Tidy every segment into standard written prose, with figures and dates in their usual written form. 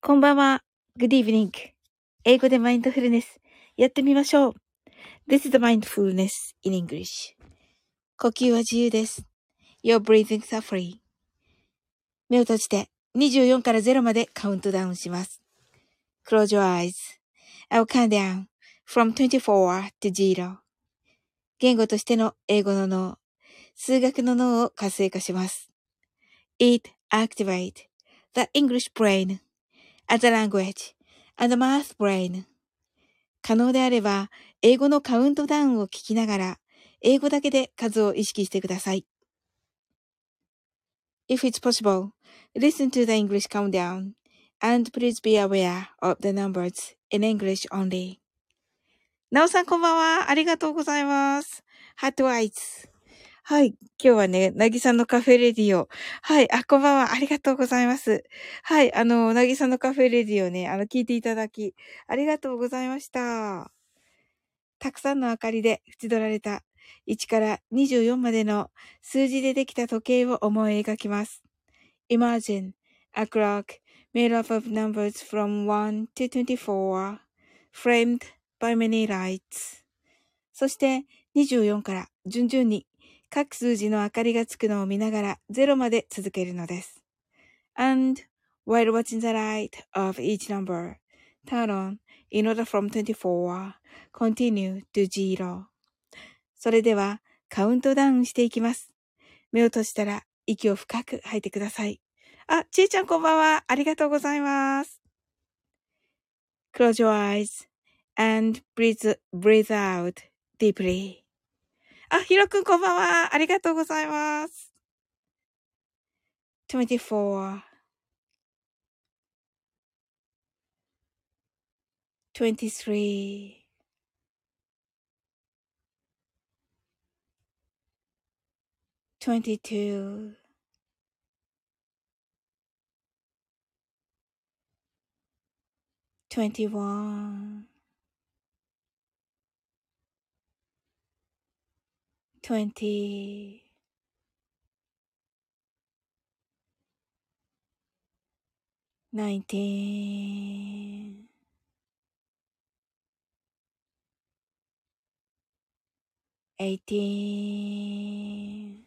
こんばんは。Good evening. 英語でマインドフルネス。やってみましょう。This is the mindfulness in English. 呼吸は自由です。Your breathings are free. 目を閉じて24から0までカウントダウンします。Close your eyes. I'll count down from 24 to 0. 言語としての英語の脳、数学の脳を活性化します。It activates the English brain as a language and the math brain. 可能であれば、英語のカウントダウンを聞きながら、英語だけで数を意識してください。If it's possible, listen to the English countdown, and please be aware of the numbers in English only. なおさんこんばんは。ありがとうございます。ハートアイズ。はい。今日はね、なぎさんのカフェレディオ。はい。こんばんは。ありがとうございます。はい。なぎさんのカフェレディオね、聞いていただき、ありがとうございました。たくさんの明かりで縁取られた1から24までの数字でできた時計を思い描きます。Imagine a clock made up of numbers from 1 to 24, framed by many lights. そして24から順々に各数字の明かりがつくのを見ながら0まで続けるのです。And while watching the light of each number turn on in order from 24, continue to 0. それではカウントダウンしていきます。目を閉じたら息を深く吐いてください。ちえちゃんこんばんは。ありがとうございます。Close your eyes and breathe out deeply. ひろくんこんばんは。ありがとうございます。24, 23, 22, 21, 20, 19, 18,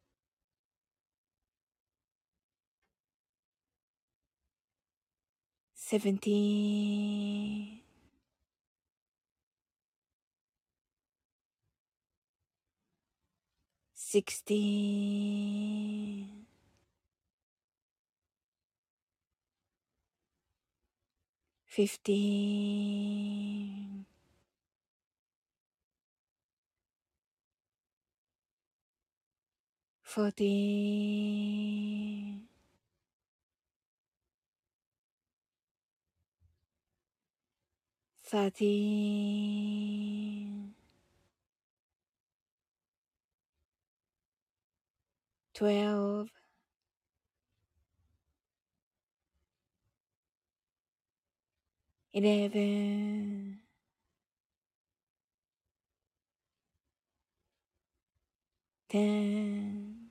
17, 16, 15, 14, 13, 12, 11, 10,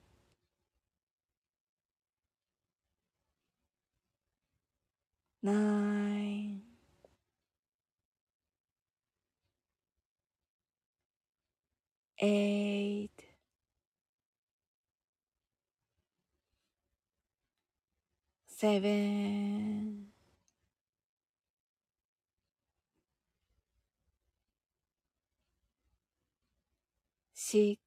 9, 8, 7, 6,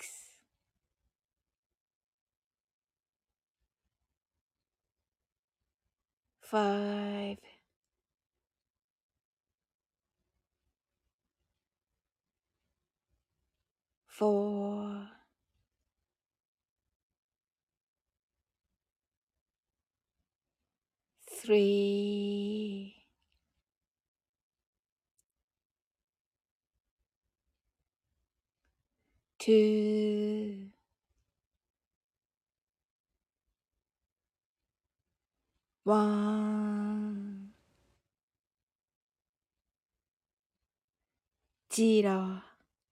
5, 4, 3, 2, 1, 0。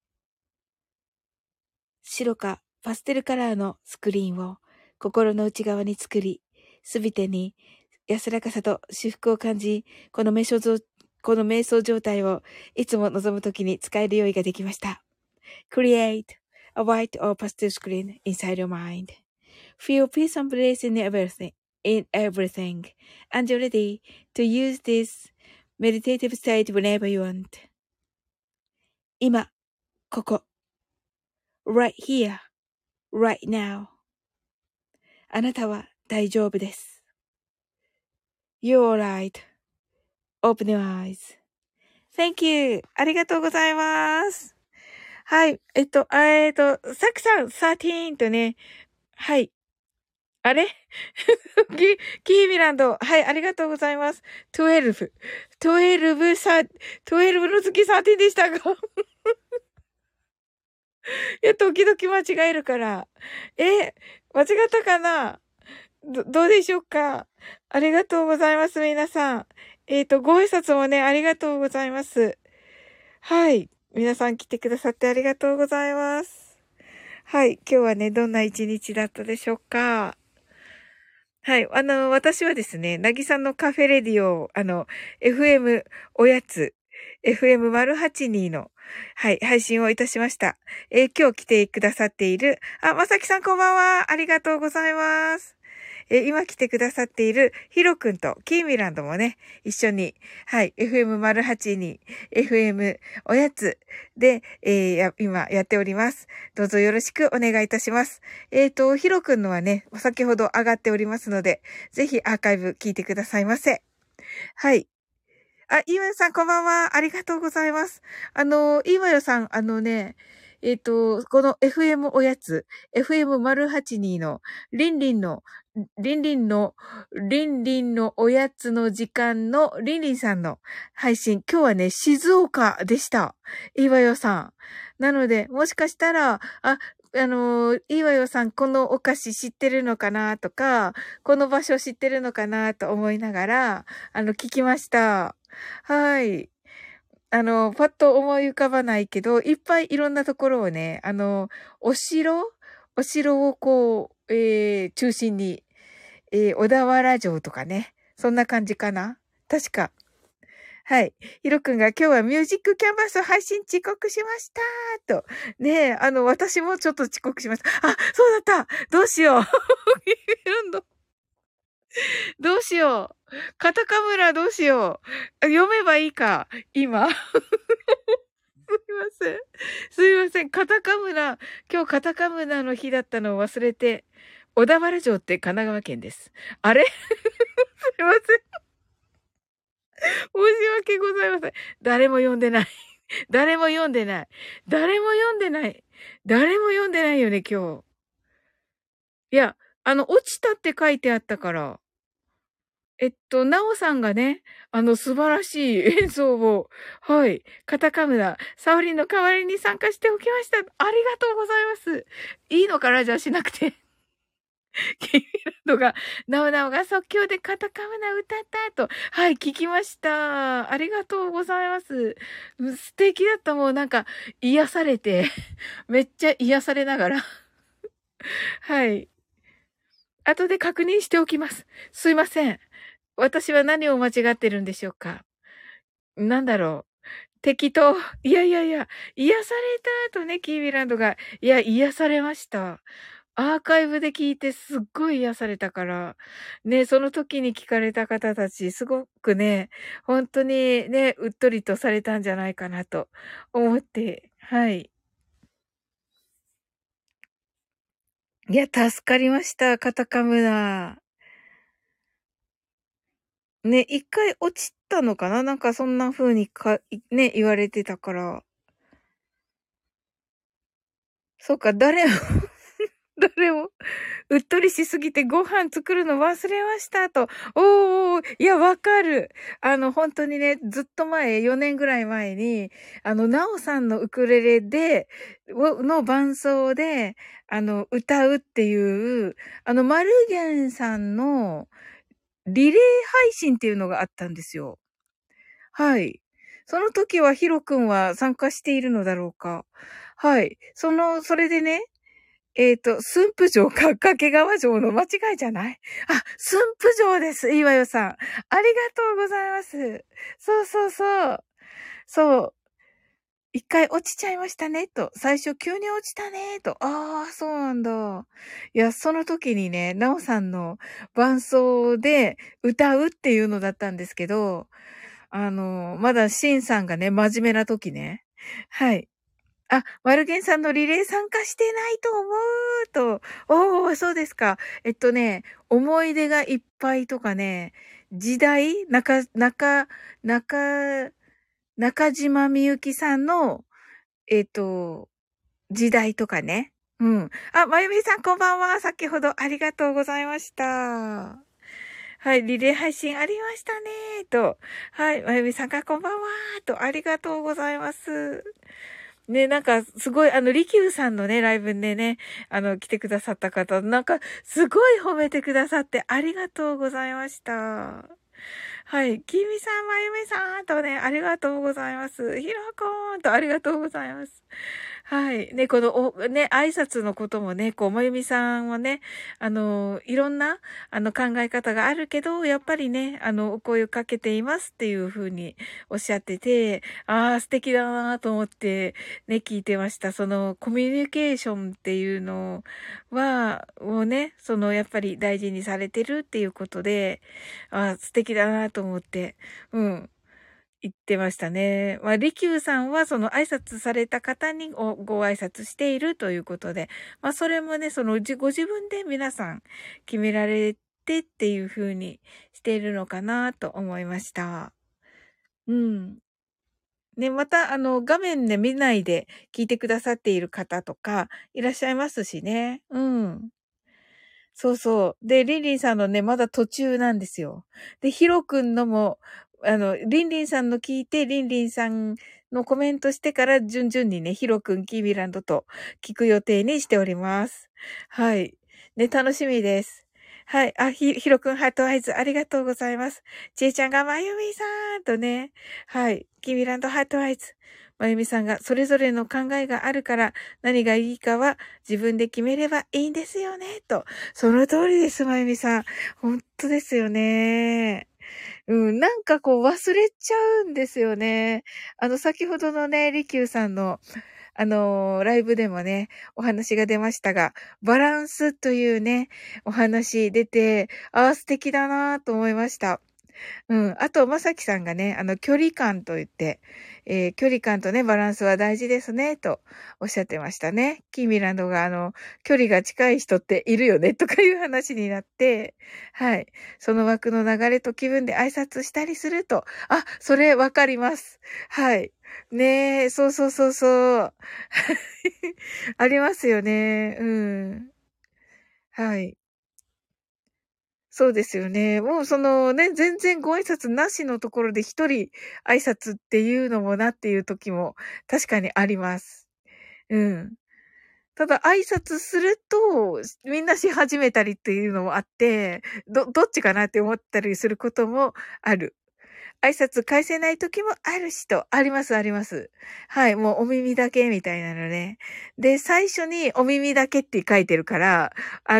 白かパステルカラーのスクリーンを心の内側に作り、すべてに安らかさと至福を感じ、この瞑想状態をいつも望むときに使える用意ができました。Create a white or pastel screen inside your mind.Feel peace and bliss in everything, and you're ready to use this meditative state whenever you want. 今、ここ、right here, right now. あなたは大丈夫です。You're alright.Open your eyes. Thank you. ありがとうございます。はい。さくさん、13とね。はい。あれキーミランド。はい、ありがとうございます。12。12の月13でしたが。いや、時々間違えるから。間違ったかな？どうでしょうか？ありがとうございます、皆さん。ご挨拶もね、ありがとうございます。はい。皆さん来てくださってありがとうございます。はい。今日はね、どんな一日だったでしょうか？はい。私はですね、なぎさんのカフェレディオ、FM おやつ、FM082 の、はい、配信をいたしました。今日来てくださっている、まさきさんこんばんは。ありがとうございます。今来てくださっているヒロくんとキーミランドもね、一緒に、はい、FM082、FM おやつで、今やっております。どうぞよろしくお願いいたします。ヒロくんのはね、先ほど上がっておりますので、ぜひアーカイブ聞いてくださいませ。はい。イーマヨさんこんばんは。ありがとうございます。イーマヨさん、この FM おやつ、FM082 のリンリンのおやつの時間のリンリンさんの配信、今日はね、静岡でした。いいわよさん。なので、もしかしたら、いいわよさん、このお菓子知ってるのかなとか、この場所知ってるのかなと思いながら、聞きました。はい。パッと思い浮かばないけど、いっぱいいろんなところをね、お城をこう、中心に、小田原城とかね。そんな感じかな？確か。はい。ヒロくんが今日はミュージックキャンバス配信遅刻しましたと。ねえ、私もちょっと遅刻しました。そうだったどうしようどうしようカタカムラどうしよう読めばいいか今。すいません。カタカムナ、今日カタカムナの日だったのを忘れて、小田原城って神奈川県です。あれすいません。申し訳ございません。誰も読んでない。誰も読んでない。誰も読んでない。誰も読んでないよね、今日。いや、落ちたって書いてあったから。なおさんがね、素晴らしい演奏を、はい、カタカムナ、サオリンの代わりに参加しておきました。ありがとうございます。いいのかなじゃあしなくて。キーミランドが、なおなおが即興でカタカムナ歌ったと、はい、聞きました。ありがとうございます。素敵だった。もうなんか、癒されて、めっちゃ癒されながら。はい。後で確認しておきます。すいません。私は何を間違ってるんでしょうか？なんだろう。適当。いやいやいや、癒されたとね、キーミランドが。いや、癒されました。アーカイブで聞いてすっごい癒されたから、ね、その時に聞かれた方たち、すごくね、本当にね、うっとりとされたんじゃないかなと思って、はい。いや、助かりました、カタカムナ。ね、一回落ちたのかななんかそんな風にね、言われてたから。そうか、誰も、うっとりしすぎてご飯作るの忘れましたと。いや、わかる。本当にね、ずっと前、4年ぐらい前に、なおさんのウクレレの伴奏で、歌うっていう、マルゲンさんのリレー配信っていうのがあったんですよ。はい。その時はヒロ君は参加しているのだろうか。はい。それでね、 駿府城か掛川城の間違いじゃない？あ、駿府城です。いいわよさん。ありがとうございます。そうそうそう。そう。一回落ちちゃいましたね、と。最初急に落ちたね、と。ああ、そうなんだ。いや、その時にね、なおさんの伴奏で歌うっていうのだったんですけど、まだシンさんがね、真面目な時ね。はい。あ、マルゲンさんのリレー参加してないと思うと。おー、そうですか。思い出がいっぱいとかね、時代中島みゆきさんの、えっと、時代とかね。うん。あ、まゆみさんこんばんは。先ほどありがとうございました。はい、リレー配信ありましたね。と。はい、まゆみさんがこんばんは。と、ありがとうございます。ね、なんか、すごい、リキューさんのね、ライブでね、来てくださった方、なんか、すごい褒めてくださってありがとうございました。はい。きみさん、まゆみさんとね、ありがとうございます。ひろこーんとありがとうございます。はい。ね、挨拶のこともね、まゆみさんはね、いろんな、考え方があるけど、やっぱりね、お声をかけていますっていうふうにおっしゃってて、ああ、素敵だなと思って、ね、聞いてました。その、コミュニケーションっていうのをね、やっぱり大事にされてるっていうことで、ああ、素敵だなと思って、うん。言ってましたね。まあ、利休さんはその挨拶された方にご挨拶しているということで、まあ、それもね、ご自分で皆さん決められてっていう風にしているのかなと思いました。うん。ね、また、画面で見ないで聞いてくださっている方とかいらっしゃいますしね。うん。そうそう。で、リンリンさんのね、まだ途中なんですよ。で、ヒロくんのも、リンリンさんの聞いて、リンリンさんのコメントしてから、順々にね、ヒロくん、キーミランドと聞く予定にしております。はい。ね、楽しみです。はい。あ、ヒロくん、ハートアイズ、ありがとうございます。ちえちゃんが、まゆみさんとね、はい。キーミランド、ハートアイズ。まゆみさんが、それぞれの考えがあるから、何がいいかは自分で決めればいいんですよね、と。その通りです、まゆみさん。本当ですよね。うん、なんか忘れちゃうんですよね。先ほどのね、りきゅうさんの、ライブでもね、お話が出ましたが、バランスというね、お話出て、ああ、素敵だなと思いました。うん。あと、まさきさんがね、距離感と言って、距離感とね、バランスは大事ですね、とおっしゃってましたね。キーミランドが、距離が近い人っているよね、とかいう話になって、はい。その枠の流れと気分で挨拶したりすると、あ、それわかります。はい。ねえ、そうそうそうそう。ありますよね。うん。はい。そうですよね。もう全然ご挨拶なしのところで一人挨拶っていうのもなっていう時も確かにあります。うん。ただ挨拶すると、みんなし始めたりっていうのもあって、どっちかなって思ったりすることもある。挨拶返せない時もあるしと、ありますあります。はい、もうお耳だけみたいなのね。で、最初にお耳だけって書いてるから、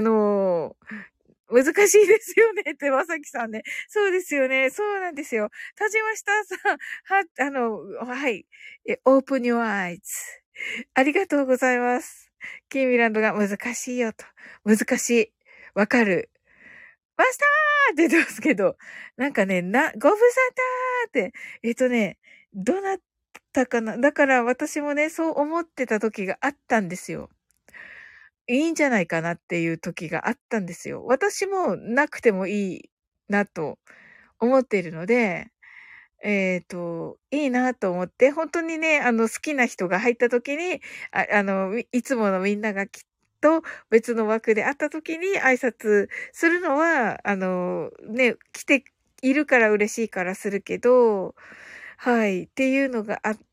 難しいですよねって、まさきさんね。そうですよね。そうなんですよ。田島下さん、はい。open your eyes. ありがとうございます。キーミランドが難しいよと。難しい。わかる。マスターって言ってますけど、なんかね、ご無沙汰って、どなったかな。だから私もね、そう思ってた時があったんですよ。いいんじゃないかなっていう時があったんですよ。私もなくてもいいなと思っているので、いいなと思って、本当にね、好きな人が入った時に、いつものみんながきっと別の枠で会った時に挨拶するのは、ね、来ているから嬉しいからするけど、はい、っていうのがあって、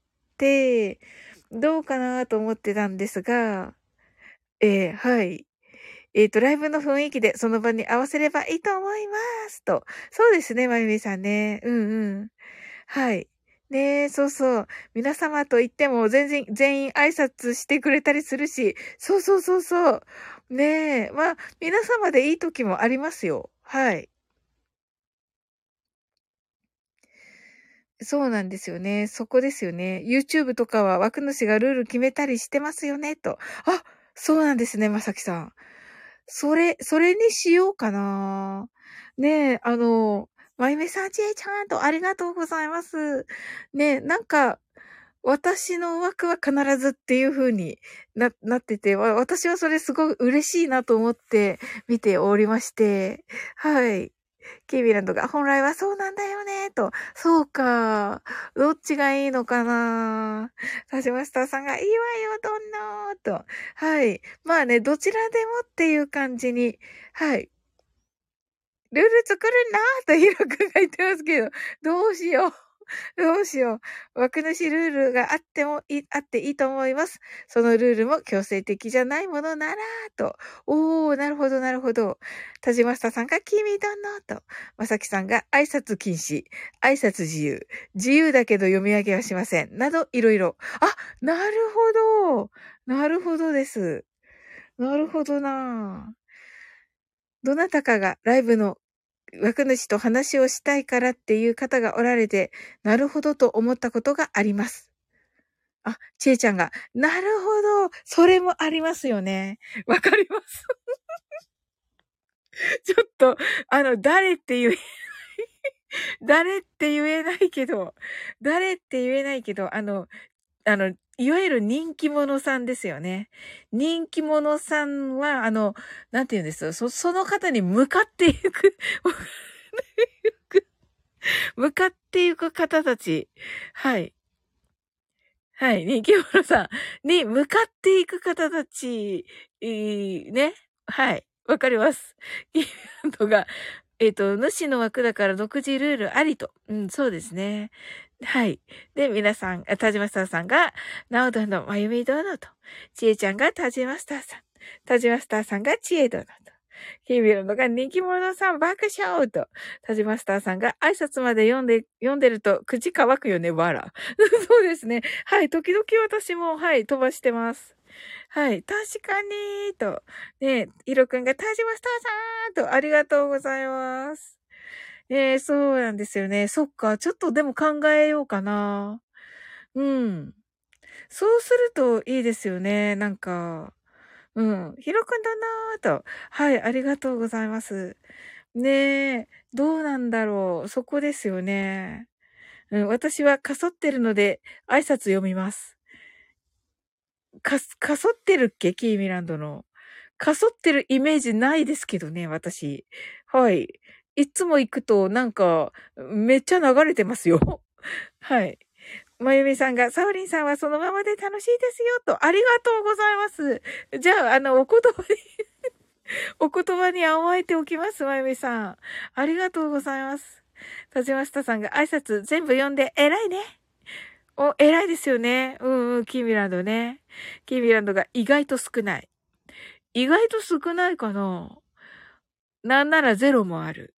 どうかなと思ってたんですが、はい。ライブの雰囲気でその場に合わせればいいと思いますと。そうですね、まゆみさんね。うんうん。はい。 ねえ、そうそう。皆様と言っても全員挨拶してくれたりするし、そうそうそうそう。ねえ、まあ、皆様でいい時もありますよ。はい。そうなんですよね。そこですよね。YouTube とかは枠主がルール決めたりしてますよね、と。あ、そうなんですね、まさきさん。それにしようかな。ねえ、まゆめさん、ちえちゃんとありがとうございます。ねえ、なんか、私の枠は必ずっていう風になってて、私はそれすごい嬉しいなと思って見ておりまして、はい。キービランドが本来はそうなんだよね、と。そうか。どっちがいいのかな。サジマスターさんがいいわよ、どんなと。はい。まあね、どちらでもっていう感じに。はい。ルール作るなーとヒロ君が言ってますけど、どうしよう。どうしよう。枠主ルールがあっていいと思います。そのルールも強制的じゃないものなら、と。おー、なるほど、なるほど。田島下さんが君どの、と。まさきさんが挨拶禁止、挨拶自由、自由だけど読み上げはしません。など、いろいろ。あ、なるほど。なるほどです。なるほどな。どなたかがライブの枠主と話をしたいからっていう方がおられて、なるほどと思ったことがあります。あ、ちえちゃんが、なるほど、それもありますよね。わかります。ちょっと、誰って言えないけど、いわゆる人気者さんですよね。人気者さんは、なんて言うんですよ。その方に向かっていく、向かっていく方たち。はい。はい。人気者さんに向かっていく方たち、ね。はい。わかります。キーワードが、主の枠だから独自ルールありと。うん、そうですね。はい。で、皆さん、田島スターさんが、ナオドのまゆみ殿と、ちえちゃんが田島スターさん、田島スターさんがちえ殿と、キービルのが人気者さん爆笑と、田島スターさんが挨拶まで読んでると口乾くよね、わら。そうですね。はい。時々私も、はい、飛ばしてます。はい。確かに、と。ね、ヒロくんが田島スターさんと、ありがとうございます。そうなんですよね。そっか。ちょっとでも考えようかな。うん。そうするといいですよね。なんか。うん。ヒロくんだなーと。はい。ありがとうございます。ねえ。どうなんだろう。そこですよね。うん。私はかそってるので、挨拶読みます。かそってるっけキーミランドの。かそってるイメージないですけどね、私。はい。いつも行くと、なんか、めっちゃ流れてますよ。はい。まゆみさんが、サウリンさんはそのままで楽しいですよ、と。ありがとうございます。じゃあ、お言葉に甘えておきます、まゆみさん。ありがとうございます。田島下さんが挨拶全部読んで偉いね。偉いですよね。うんうん、キーミランドね。キーミランドが意外と少ない。意外と少ないかな。なんならゼロもある。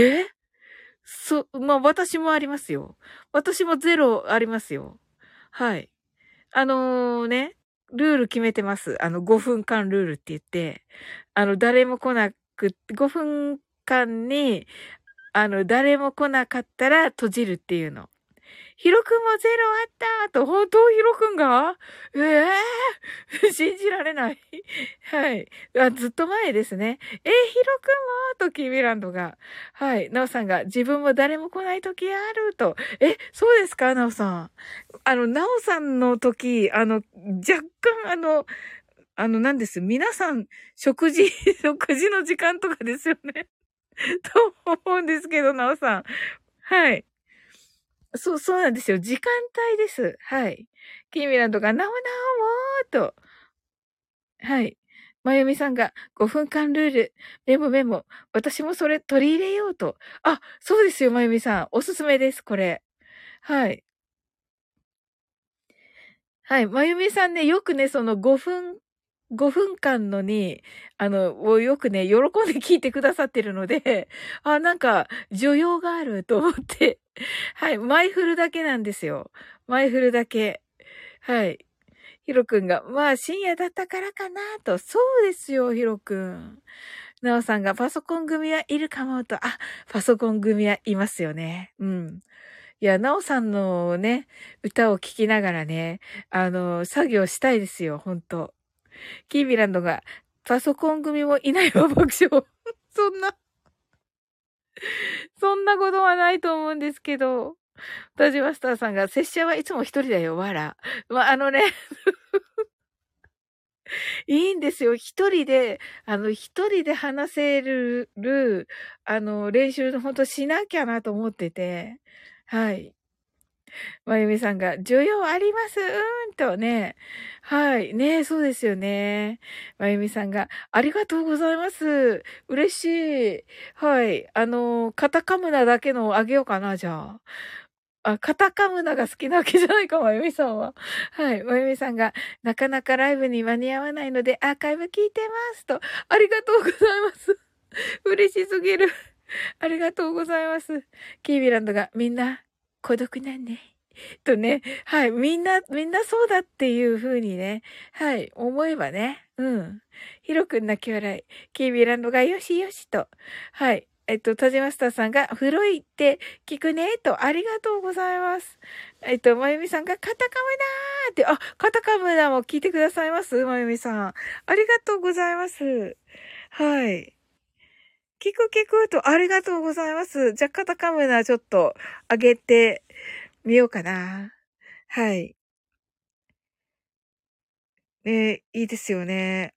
まあ、私もありますよ。私もゼロありますよ。はい。ね、ルール決めてます。5分間ルールって言って、誰も来なく、5分間に、誰も来なかったら閉じるっていうの。ヒロくんもゼロあったと、本当ヒロくんが信じられない。はい。ずっと前ですね。ヒロくんもと、キーミランドが。はい。ナオさんが、自分も誰も来ない時あると。そうですかナオさん。ナオさんの時、若干なんです。皆さん、食事の時間とかですよね。と思うんですけど、ナオさん。はい。そうなんですよ。時間帯です。はい。キーミランドが、なおなおもーと。はい。まゆみさんが5分間ルール。メモメモ。私もそれ取り入れようと。あ、そうですよ、まゆみさん。おすすめです、これ。はい。はい。まゆみさんね、よくね、その5分 5分間のに、をよくね、喜んで聞いてくださってるので、あ、なんか、需要があると思って、はい、マイフルだけなんですよ。マイフルだけ。はい。ヒロくんが、まあ深夜だったからかなと。そうですよ、ヒロくん。ナオさんがパソコン組はいるかもと。あ、パソコン組はいますよね。うん。いや、ナオさんのね、歌を聴きながらね、作業したいですよ、ほんと。キービランドが、パソコン組もいないわ、爆笑。そんな、そんなことはないと思うんですけど。タジマスターさんが、拙者はいつも一人だよ、わら。まあ、いいんですよ。一人で話せる、練習ほんとしなきゃなと思ってて。はい。まゆみさんが、需要ありますとね。はい。ねそうですよね。まゆみさんが、ありがとうございます。嬉しい。はい。カタカムナだけのをあげようかな、じゃあ。あ、カタカムナが好きなわけじゃないか、まゆみさんは。はい。まゆみさんが、なかなかライブに間に合わないので、アーカイブ聞いてますと。ありがとうございます。嬉しすぎる。ありがとうございます。キービランドが、みんな、孤独なんね。とね、はい。みんなそうだっていう風にね、はい。思えばね。うん。ヒロくん泣き笑い。キービランドが、よしよしと。はい。タジマスターさんが、古いって聞くね、と、ありがとうございます。まゆみさんが、カタカムだーって、あ、カタカムだも聞いてくださいますまゆみさん。ありがとうございます。はい。聞くと、ありがとうございます。じゃあ、カタカムナちょっと上げてみようかな。はい。ね、いいですよね。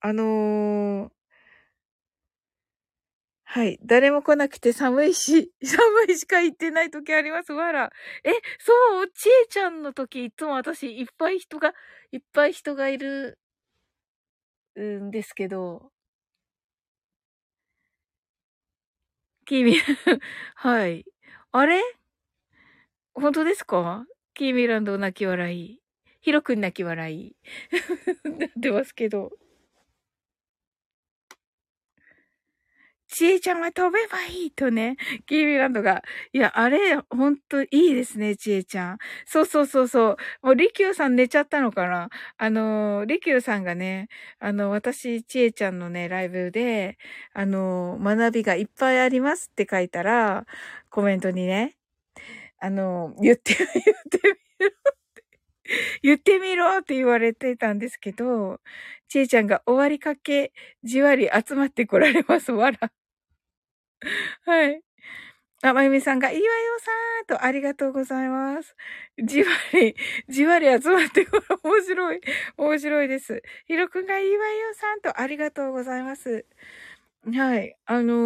はい。誰も来なくて寒いし、寒いしか言ってない時あります。わら。え、そう、ちえちゃんの時、いつも私、いっぱい人がいるんですけど、君、はい。あれ本当ですかキーミランド泣き笑い。ヒロくん泣き笑い。なってますけど。ちえちゃんは飛べばいいとね、キーミランドが。いや、あれ、ほんといいですね、ちえちゃん。そうそうそうそう。もう、りきゅうさん寝ちゃったのかなりきゅうさんがね、私、ちえちゃんのね、ライブで、学びがいっぱいありますって書いたら、コメントにね、言ってみろって言われてたんですけど、ちえちゃんが終わりかけ、じわり集まってこられます。わら。はい。あ、まゆみさんが、いいわよさーんと、ありがとうございます。じわり、じわり集まってこら、面白い。面白いです。ひろくんが、いいわよさんと、ありがとうございます。はい。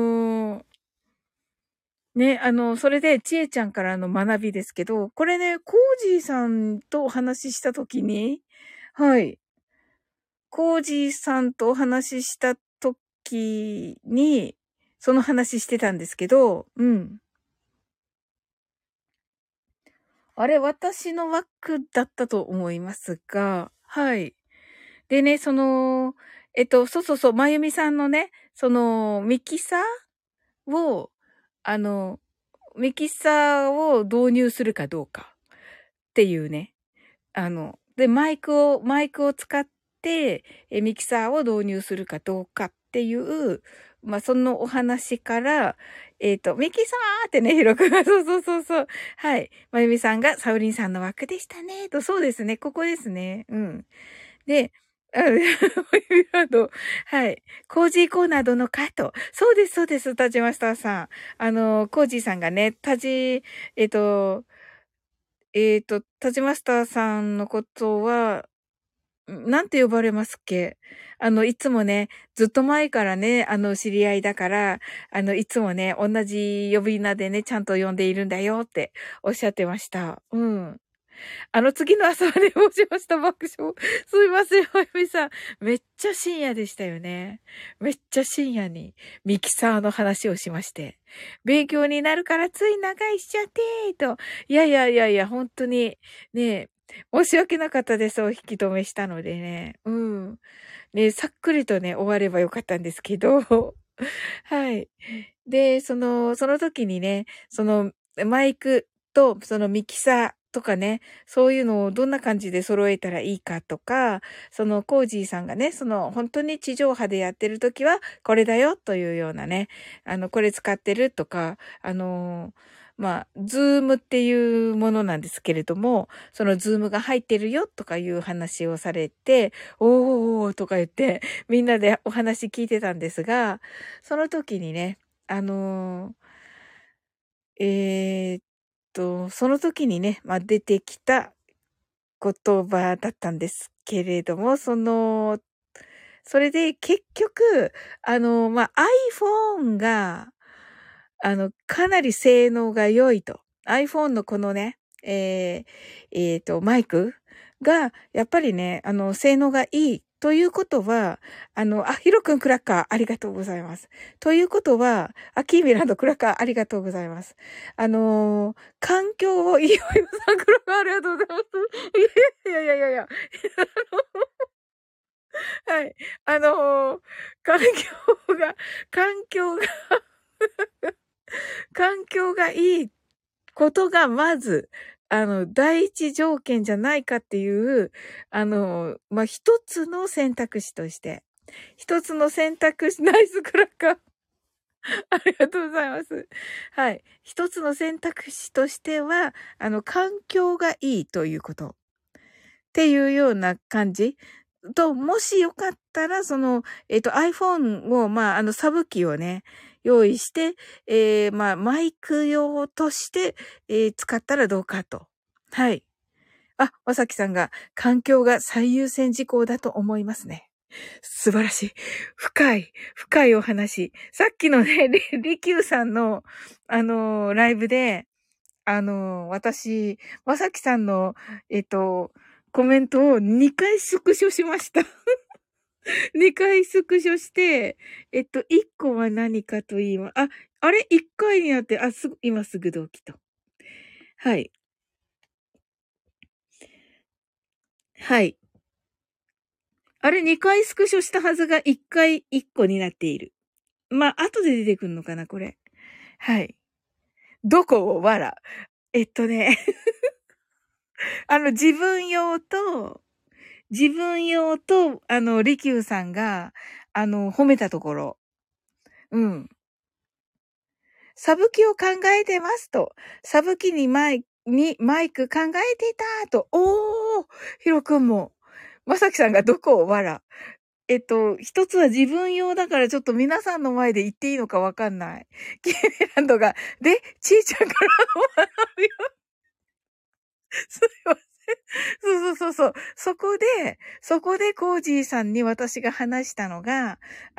ね、それで、ちえちゃんからの学びですけど、これね、コージーさんとお話ししたときに、はい。コージーさんとお話ししたときに、その話してたんですけど、うん。あれ、私の枠だったと思いますが、はい。でね、そうそうそう、まゆみさんのね、ミキサーを、あの、ミキサーを導入するかどうかっていうね。で、マイクを使って、ミキサーを導入するかどうかっていう、まあ、そのお話から、ミキサーってね、ひろくんが、そうそうそうそう。はい。まゆみさんが、サウリンさんの枠でしたね、と、そうですね、ここですね。うん。で、まゆみさんと、はい。コージーコーナーどのかと。そうです、そうです、タジマスターさん。コージーさんがね、えっと、タジマスターさんのことは、なんて呼ばれますっけいつもね、ずっと前からね、知り合いだから、いつもね、同じ呼び名でね、ちゃんと呼んでいるんだよっておっしゃってました。うん。次の朝は寝坊しました、爆笑。すいません、まゆみさん。めっちゃ深夜でしたよね。めっちゃ深夜にミキサーの話をしまして。勉強になるからつい長居しちゃって、と。いやいやいやいや、本当に、ね、申し訳なかったです。お引き止めしたのでね。うん。 ね、さっくりとね、終わればよかったんですけど、はい。で、その時にね、マイクと、ミキサーとかね、そういうのをどんな感じで揃えたらいいかとか、コージーさんがね、本当に地上波でやってる時は、これだよというようなね、これ使ってるとか、ズームっていうものなんですけれども、そのズームが入ってるよとかいう話をされて、おーとか言って、みんなでお話聞いてたんですが、その時にね、あのーえーっその時にね、出てきた言葉だったんですけれども、それで結局、iPhone が、かなり性能が良いと。iPhone のこのね、マイクが、やっぱりね、性能がいいということは、ヒロ君クラッカーありがとうございます。ということは、キーミランドクラッカーありがとうございます。環境を、いよいよさんクラッカーありがとうございます。いやいやいやいや。はい。あのー環境が、環境が環境がいいことがまず、第一条件じゃないかっていう、一つの選択肢として、一つの選択肢、ナイスクラッカー。ありがとうございます。はい。一つの選択肢としては、環境がいいということ。っていうような感じと、もしよかったら、iPhone を、サブ機をね、用意して、マイク用として、使ったらどうかと。はい。まさきさんが、環境が最優先事項だと思いますね。素晴らしい。深いお話。さっきのね、リキューさんの、ライブで、私、まさきさんの、コメントを2回スクショしました。2回スクショして、1個は何かと言います。あれ ?1 回になって、今すぐ同期と。はい。はい。あれ2回スクショしたはずが1回1個になっている。後で出てくるのかな、これ。はい。どこをわら。ね自分用と、リキューさんが、褒めたところ。うん。サブ機を考えてますと。サブ機にマイク考えてたと。ヒロくんも。まさきさんがどこをわら。一つは自分用だからちょっと皆さんの前で言っていいのかわかんない。キーメランドが、で、ちーちゃんからの学びを。すいません。そう。そこでコージーさんに私が話したのが、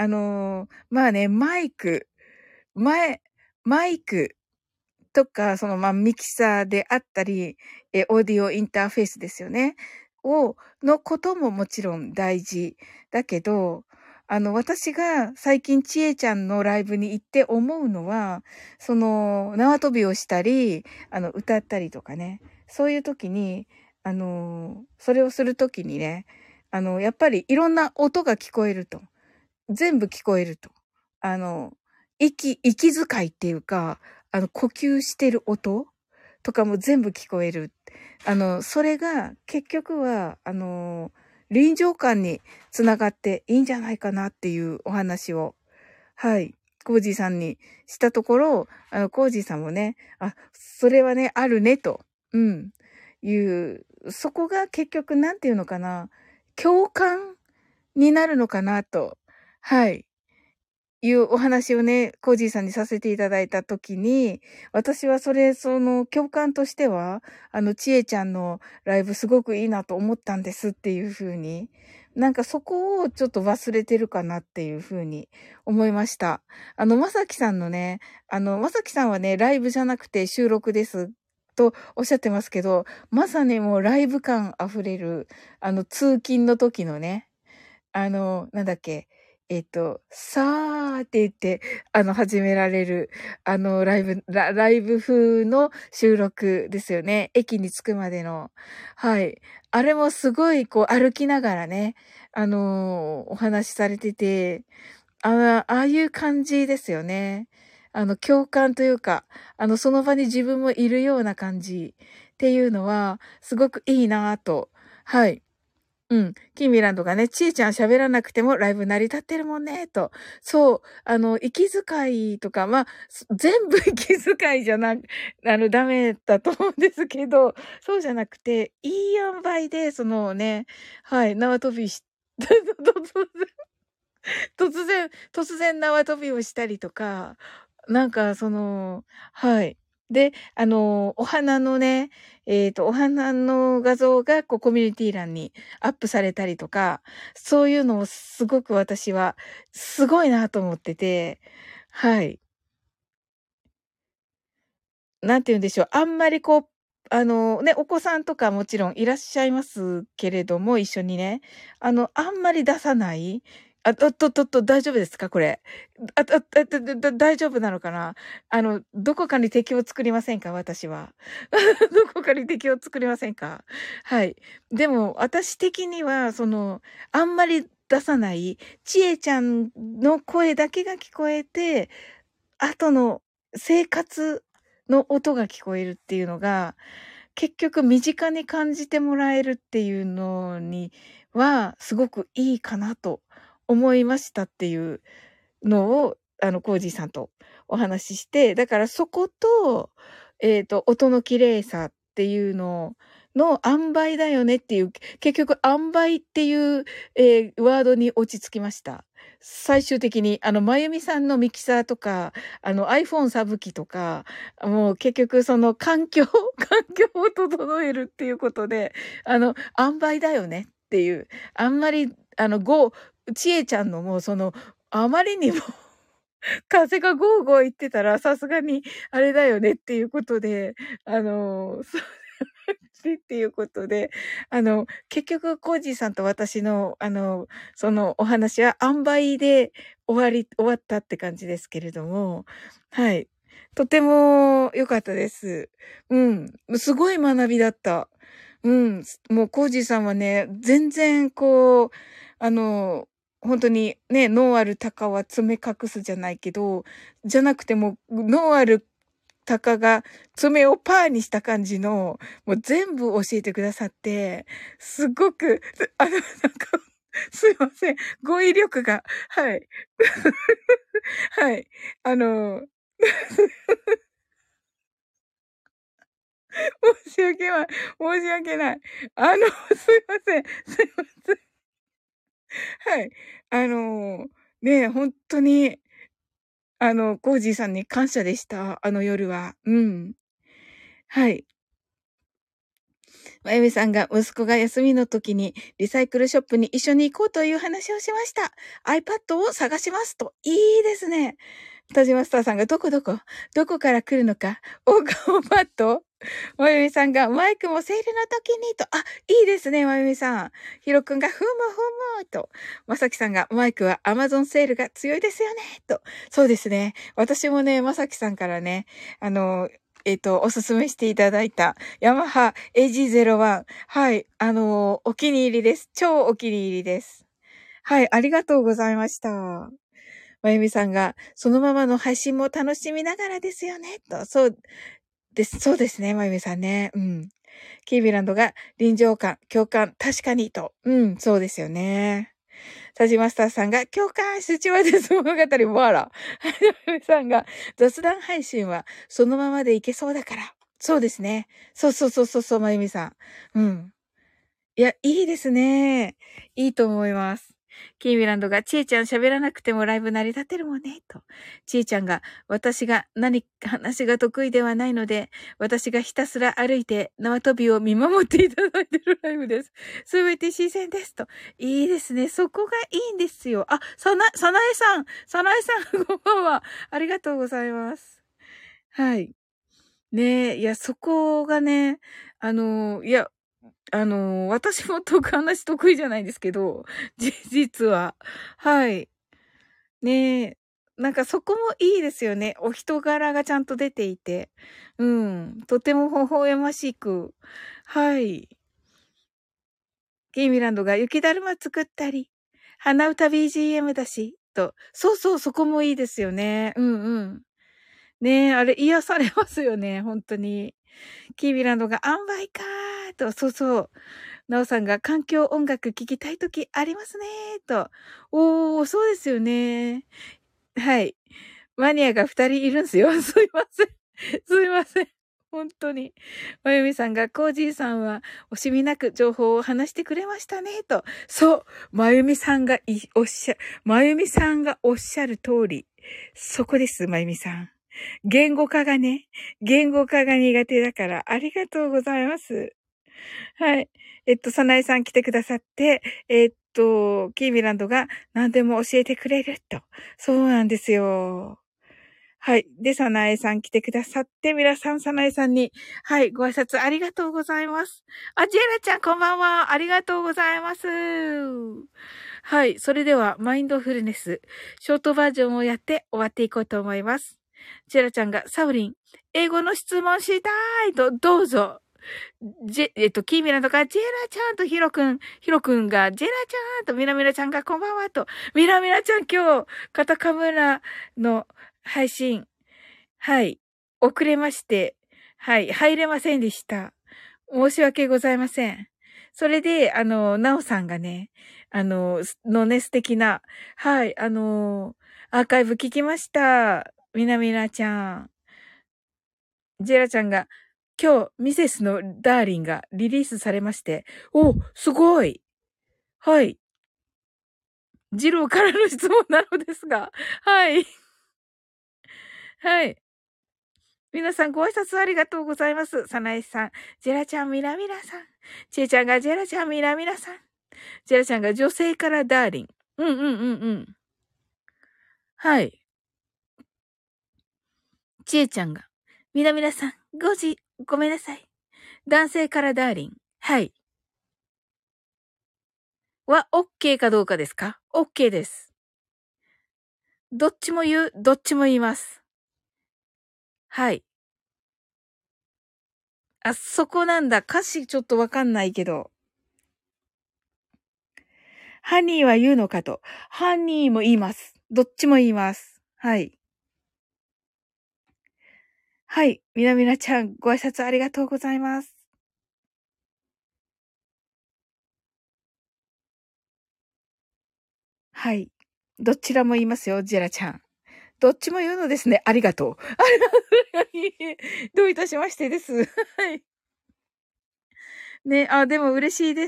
マイクとか、ミキサーであったり、オーディオインターフェースですよね。のことももちろん大事。だけど、私が最近ちえちゃんのライブに行って思うのは、縄跳びをしたり、歌ったりとかね。そういう時に、それをする時にね、やっぱりいろんな音が聞こえると。全部聞こえると。息遣いっていうか、呼吸してる音とかも全部聞こえる。それが結局は、臨場感につながっていいんじゃないかなっていうお話を、はい、コージーさんにしたところ、コージーさんもね、それはね、あるねと、そこが結局なんていうのかな、共感になるのかなと、はい。いうお話をね、コージーさんにさせていただいたときに、私は共感としては、ちえちゃんのライブすごくいいなと思ったんですっていう風に、なんかそこをちょっと忘れてるかなっていう風に思いました。まさきさんのね、まさきさんはね、ライブじゃなくて収録ですとおっしゃってますけど、まさにもうライブ感あふれる、通勤の時のね、なんだっけ、 さーって言って、始められる、ライブ風の収録ですよね。駅に着くまでの。はい。あれもすごい、こう、歩きながらね、お話しされてて、ああいう感じですよね。共感というか、その場に自分もいるような感じっていうのは、すごくいいなぁと。はい。うん。キーミランドがね、ちえちゃん喋らなくてもライブ成り立ってるもんね、と。そう。息遣いとか、まあ、全部息遣いじゃダメだと思うんですけど、そうじゃなくて、いい塩梅で、そのね、はい、縄跳びし、突然縄跳びをしたりとか、なんかその、はい。で、お花のね、お花の画像がこうコミュニティ欄にアップされたりとか、そういうのをすごく私はすごいなと思ってて、はい。なんて言うんでしょう、あんまりこう、ね、お子さんとかもちろんいらっしゃいますけれども、一緒にね。あんまり出さない。大丈夫ですかこれ。大丈夫なのかな。どこかに敵を作りませんか私は。どこかに敵を作りませんか。はい。でも、私的には、あんまり出さない、ちえちゃんの声だけが聞こえて、後の生活の音が聞こえるっていうのが、結局身近に感じてもらえるっていうのには、すごくいいかなと思いましたっていうのを、コージーさんとお話しして、だからそこと、音の綺麗さっていうの塩梅だよねっていう、結局塩梅っていう、ワードに落ち着きました。最終的に、まゆみさんのミキサーとか、iPhone サブ機とか、もう結局その環境を整えるっていうことで、塩梅だよねっていう、あんまり、ちえちゃんのもうあまりにも風がゴーゴー言ってたら、さすがにあれだよねっていうことで、そうっていうことで、結局、コージーさんと私の、そのお話は塩梅で終わったって感じですけれども、はい。とても良かったです。うん。すごい学びだった。うん。もう、コージーさんはね、全然こう、あの、本当にね、脳ある鷹は爪隠すじゃないけど、じゃなくても、脳ある鷹が爪をパーにした感じの、もう全部教えてくださって、すごく、なんか、すいません。語彙力が、はい。はい。あの、申し訳ない。申し訳ない。すいません。すいません。はい。ね、本当に、コージーさんに感謝でした。あの夜は。うん。はい。まゆみさんが息子が休みの時にリサイクルショップに一緒に行こうという話をしました。iPad を探しますと。いいですね。田島スターさんがどこから来るのか。お顔パッドまゆみさんがマイクもセールの時にと。あ、いいですね、まゆみさん。ひろくんがふむふむと。まさきさんがマイクは Amazon セールが強いですよねと。そうですね。私もね、まさきさんからね、おすすめしていただいた、ヤマハ AG01。はい。お気に入りです。超お気に入りです。はい。ありがとうございました。まゆみさんが、そのままの配信も楽しみながらですよね。と、そうですね、まゆみさんね。うん。キービランドが、臨場感、共感、確かに、と。うん、そうですよね。サジマスターさんが、共感、スチュワーデス物語、わら。まゆみさんが、雑談配信は、そのままでいけそうだから。そうですね。そう、まゆみさん。うん。いや、いいですね。いいと思います。キーミランドが、ちえちゃん喋らなくてもライブ成り立ってるもんね、と。ちえちゃんが、私が話が得意ではないので、私がひたすら歩いて縄跳びを見守っていただいてるライブです。すべて自然です、と。いいですね。そこがいいんですよ。あ、さなえさん、こんばんは。ありがとうございます。はい。ねえ、いや、そこがね、いや、私も話得意じゃないんですけど、実は。はい。 ねえ。なんかそこもいいですよね。お人柄がちゃんと出ていて。うん。とても微笑ましく。はい。キーミランドが雪だるま作ったり、鼻歌 BGM だし、と。そうそう、そこもいいですよね。うんうん。ねえ、あれ癒されますよね。本当に。キーミランドが塩梅かーと。そうそう。ナオさんが環境音楽聴きたいときありますねーと。おー、そうですよね。はい。マニアが2人いるんすよ。すいません。すいません。本当に。まゆみさんが、コージーさんは惜しみなく情報を話してくれましたね、と。そう。まゆみさんがまゆみさんがおっしゃる通り。そこです、まゆみさん。言語化が苦手だから、ありがとうございます。はい。さなえさん来てくださって、キーミランドが何でも教えてくれると。そうなんですよ。はい。で、さなえさん来てくださって、皆さん、さなえさんに、はい、ご挨拶ありがとうございます。あ、ジェラちゃん、こんばんは。ありがとうございます。はい。それでは、マインドフルネス、ショートバージョンをやって終わっていこうと思います。ジェラちゃんが、サウリン、英語の質問したいと、どうぞ。キーミラとか、ジェラちゃんとヒロくんが、ジェラちゃんと、ミラミラちゃんがこんばんはと、ミラミラちゃん今日、カタカムラの配信、はい、遅れまして、はい、入れませんでした。申し訳ございません。それで、ナオさんがね、素敵な、はい、アーカイブ聞きました。ミラミラちゃん。ジェラちゃんが、今日、ミセスのダーリンがリリースされまして、お、すごい。はい。ジローからの質問なのですが、はい。はい。皆さんご挨拶ありがとうございます。サナエさん、ジェラちゃん、ミラミラさん。チエちゃんがジェラちゃん、ミラミラさん。ジェラちゃんが女性からダーリン。うんうんうんうん。はい。チエちゃんが、ミラミラさん、ごめんなさい。男性からダーリン。はい。は、OK かどうかですか？ OK です。どっちも言います。はい。あ、そこなんだ。歌詞ちょっとわかんないけど。ハニーは言うのかと。ハニーも言います。どっちも言います。はい。はい。みなみなちゃん、ご挨拶ありがとうございます。はい。どちらも言いますよ、ジェラちゃん。どっちも言うのですね。ありがとう。どういたしましてです。はい。ね、あ、でも嬉しいです。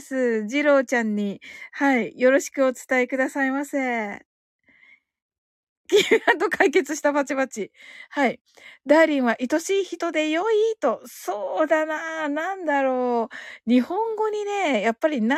ジローちゃんに、はい。よろしくお伝えくださいませ。君らと解決したバチバチ。はい。ダーリンは愛しい人で良いと。そうだな。なんだろう。日本語にね、やっぱりない。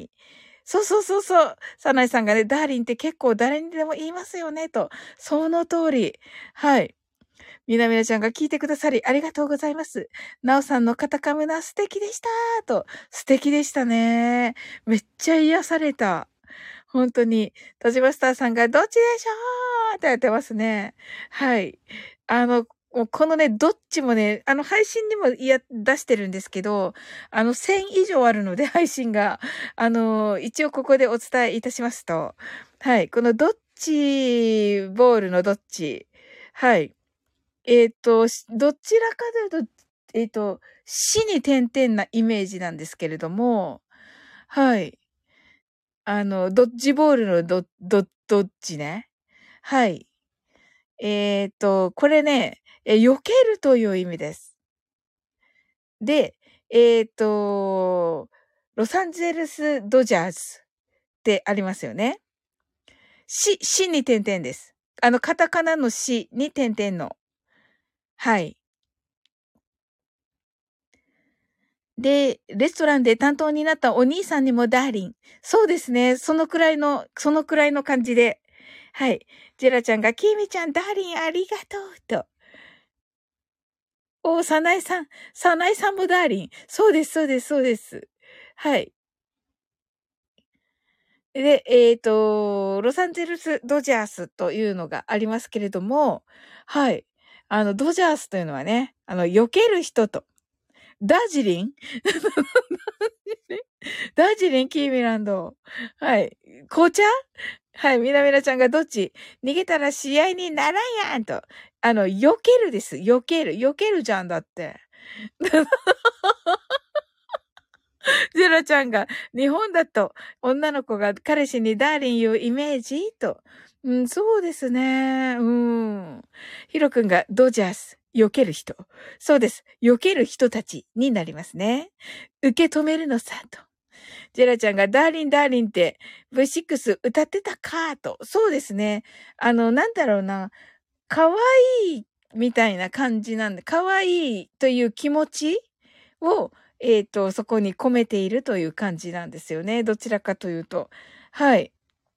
そうそうそうそう。サナイさんがね、ダーリンって結構誰にでも言いますよね、と。その通り。はい。みなみなちゃんが聞いてくださりありがとうございます。なおさんのカタカムナ素敵でしたと。素敵でしたね。めっちゃ癒された。本当に。トジバスターさんがどっちでしょうってやってますね。はい。もうこのね、どっちもね、配信にも出してるんですけど、1000以上あるので、配信が。一応ここでお伝えいたしますと、はい。このどっち、ボールのどっち。はい。どちらかというと、死に点々なイメージなんですけれども、はい。ドッジボールのどっちね。はい。これね、避けるという意味です。で、ロサンゼルスドジャースってありますよね。死に点々です。カタカナの死に点々の。はい。で、レストランで担当になったお兄さんにもダーリン。そうですね。そのくらいの感じで。はい。ジェラちゃんが、キミちゃん、ダーリン、ありがとう、と。サナエさんもダーリン。そうです、そうです、そうです。はい。 で、ロサンゼルスドジャースというのがありますけれども、はい。ドジャースというのはね、避ける人と、ダージリンダージリン、キーミランド。はい。紅茶はい。みなみなちゃんがどっち逃げたら試合にならんやんと。避けるです。避ける。避けるじゃんだって。ゼロちゃんが、日本だと女の子が彼氏にダーリン言うイメージと。うん、そうですね。うん。ヒロ君がドジャース、避ける人。そうです。避ける人たちになりますね。受け止めるのさ、と。ジェラちゃんがダーリンダーリンって V6 歌ってたかと。そうですね。なんだろうな。可愛いみたいな感じなんで、可愛いという気持ちを、そこに込めているという感じなんですよね。どちらかというと。はい。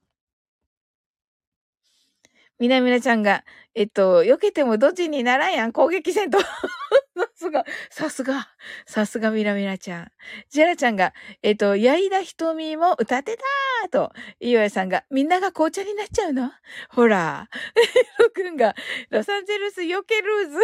みなみなちゃんが、避けてもドジにならんやん、攻撃戦闘。さすが、さすが、さすがみなみなちゃん。ジェラちゃんが、矢井田瞳も歌ってたーと、岩井さんが、みんなが紅茶になっちゃうのほら。ロくんが、ロサンゼルス避けルーズ。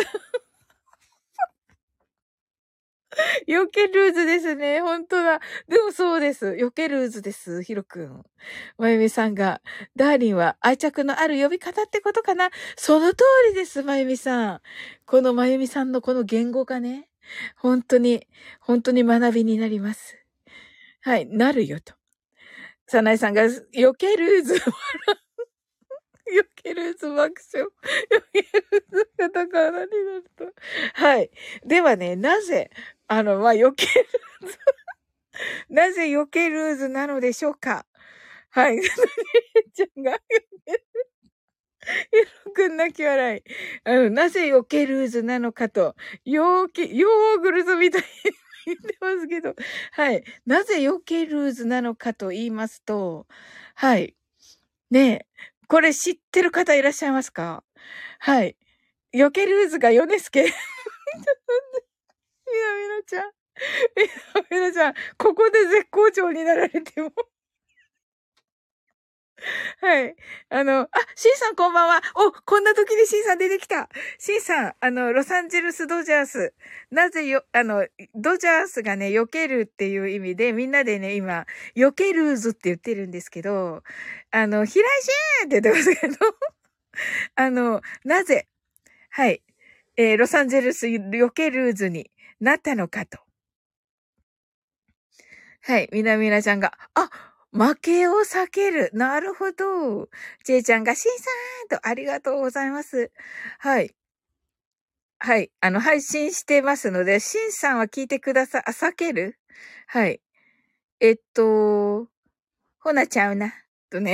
避けルーズですね。本当だ。でもそうです。避けルーズです。ヒロくん。まゆみさんが、ダーリンは愛着のある呼び方ってことかな。その通りです、まゆみさん。このまゆみさんのこの言語がね、本当に、本当に学びになります。はい、なるよと。サナエさんが、避けルーズ、避けルーズ爆笑。避けルーズカタカナになると。はい。ではね、なぜ、避けるなぜ避けルーズなのでしょうか。はい。ちゃんが、くん泣き笑い。なぜ避けルーズなのかと、ヨーグルトみたいに言ってますけど、はい。なぜ避けルーズなのかと言いますと、はい。ねえ、これ知ってる方いらっしゃいますか？はい。避けルーズがヨネスケ。みなみなちゃん。みなみなちゃん、ここで絶好調になられても。はい。シンさんこんばんは。お、こんな時にシンさん出てきた。シンさん、ロサンゼルスドジャース。なぜよ、ドジャースがね、避けるっていう意味で、みんなでね、今、避けルーズって言ってるんですけど、平井しーって言ってますけど、なぜ、はい、ロサンゼルス避けルーズになったのかと。はい。みなみなちゃんが、負けを避ける。なるほど。ちえちゃんが、しんさんとありがとうございます。はい。はい。配信してますので、しんさんは聞いてください。避けるはい。ほなちゃうな。とね。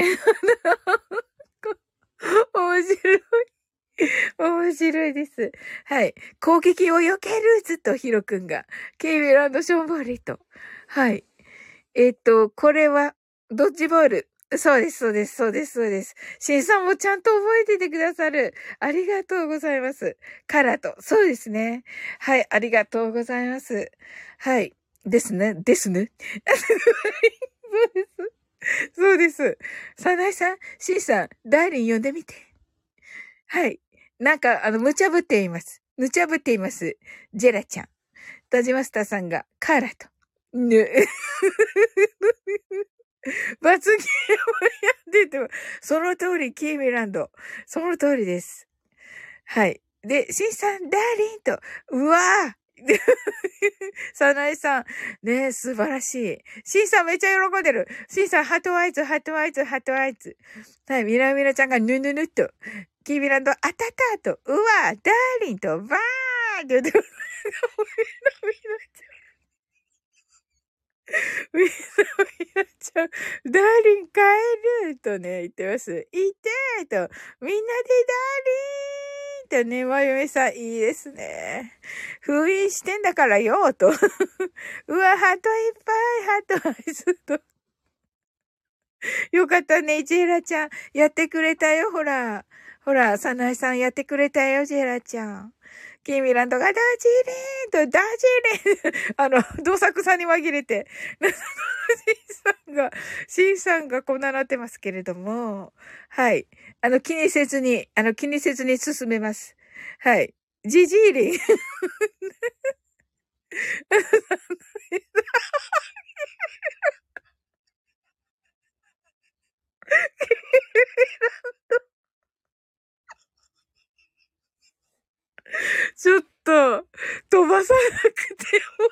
面白い。面白いです。はい。攻撃を避けるずっとヒロくんが。ケイビランドションボリと。はい。これは、ドッジボール。そうです、そうです、そうです、そうです。シンさんもちゃんと覚えててくださる。ありがとうございます。カラーと。そうですね。はい、ありがとうございます。はい。ですね、ですね。そうです。そうです。サナイさん、シンさん、ダーリン呼んでみて。はい。なんか、無茶ぶっています。無茶ぶっています。ジェラちゃん。タジマスターさんが、カーラと。ぬ。罰ゲームやってても、その通り、キーミランド。その通りです。はい。で、シンさん、ダーリンと、うわぁサナエさん、ね素晴らしい。シンさんめっちゃ喜んでる。シンさん、ハートアイズ、ハートアイズ、ハートアイズ。はい、ミラミラちゃんがヌヌヌっと。キーミランド、あたたと、うわぁダーリンと、バーンって言って、ミラミラちゃんみんな、みんなちゃん、ダーリン帰るとね、言ってます。いてーと、みんなでダーリンとね、まゆめさん、いいですね。封印してんだからよ、と。うわ、ハートいっぱい、ハートアイスと。よかったね、ジェラちゃん。やってくれたよ、ほら。ほら、サナエさんやってくれたよ、ジェラちゃん。 キーミランドがダージーリンとダージーリン同作さんに紛れて、シンさんがこんななってますけれども、はい。気にせずに進めます。はい。ジジーリン。ちょっと、飛ばさなくても、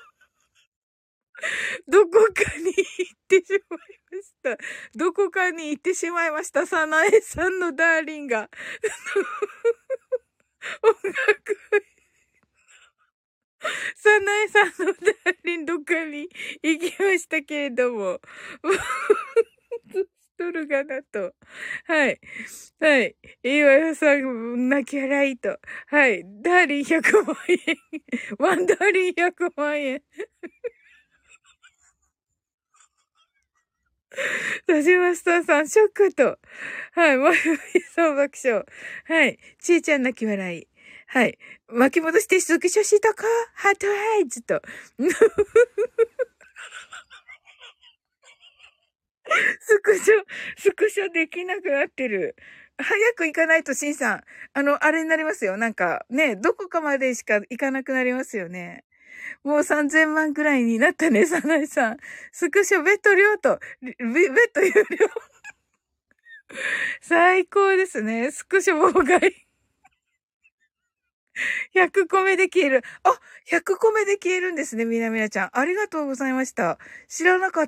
どこかに行ってしまいました。どこかに行ってしまいました。サナエさんのダーリンが。音楽、サナエさんのダーリンどっかに行きましたけれども。しとるがなと。はい。はい。岩屋さん、泣き笑いと。はい。ダーリン100万円。ワンダーリン100万円。田島スターさん、ショックと。はい。まゆみさん爆笑。はい。ちーちゃん泣き笑い。はい。巻き戻してスクショしとこハートアイズと。スクショできなくなってる。早く行かないと、シンさん。あれになりますよ。なんか、ね、どこかまでしか行かなくなりますよね。もう3000万くらいになったね、サナイさん。スクショベッド量と、ベッド有料。最高ですね。スクショ妨害。100個目で消える。あ、100個目で消えるんですね、みなみなちゃん。ありがとうございました。知らなかった。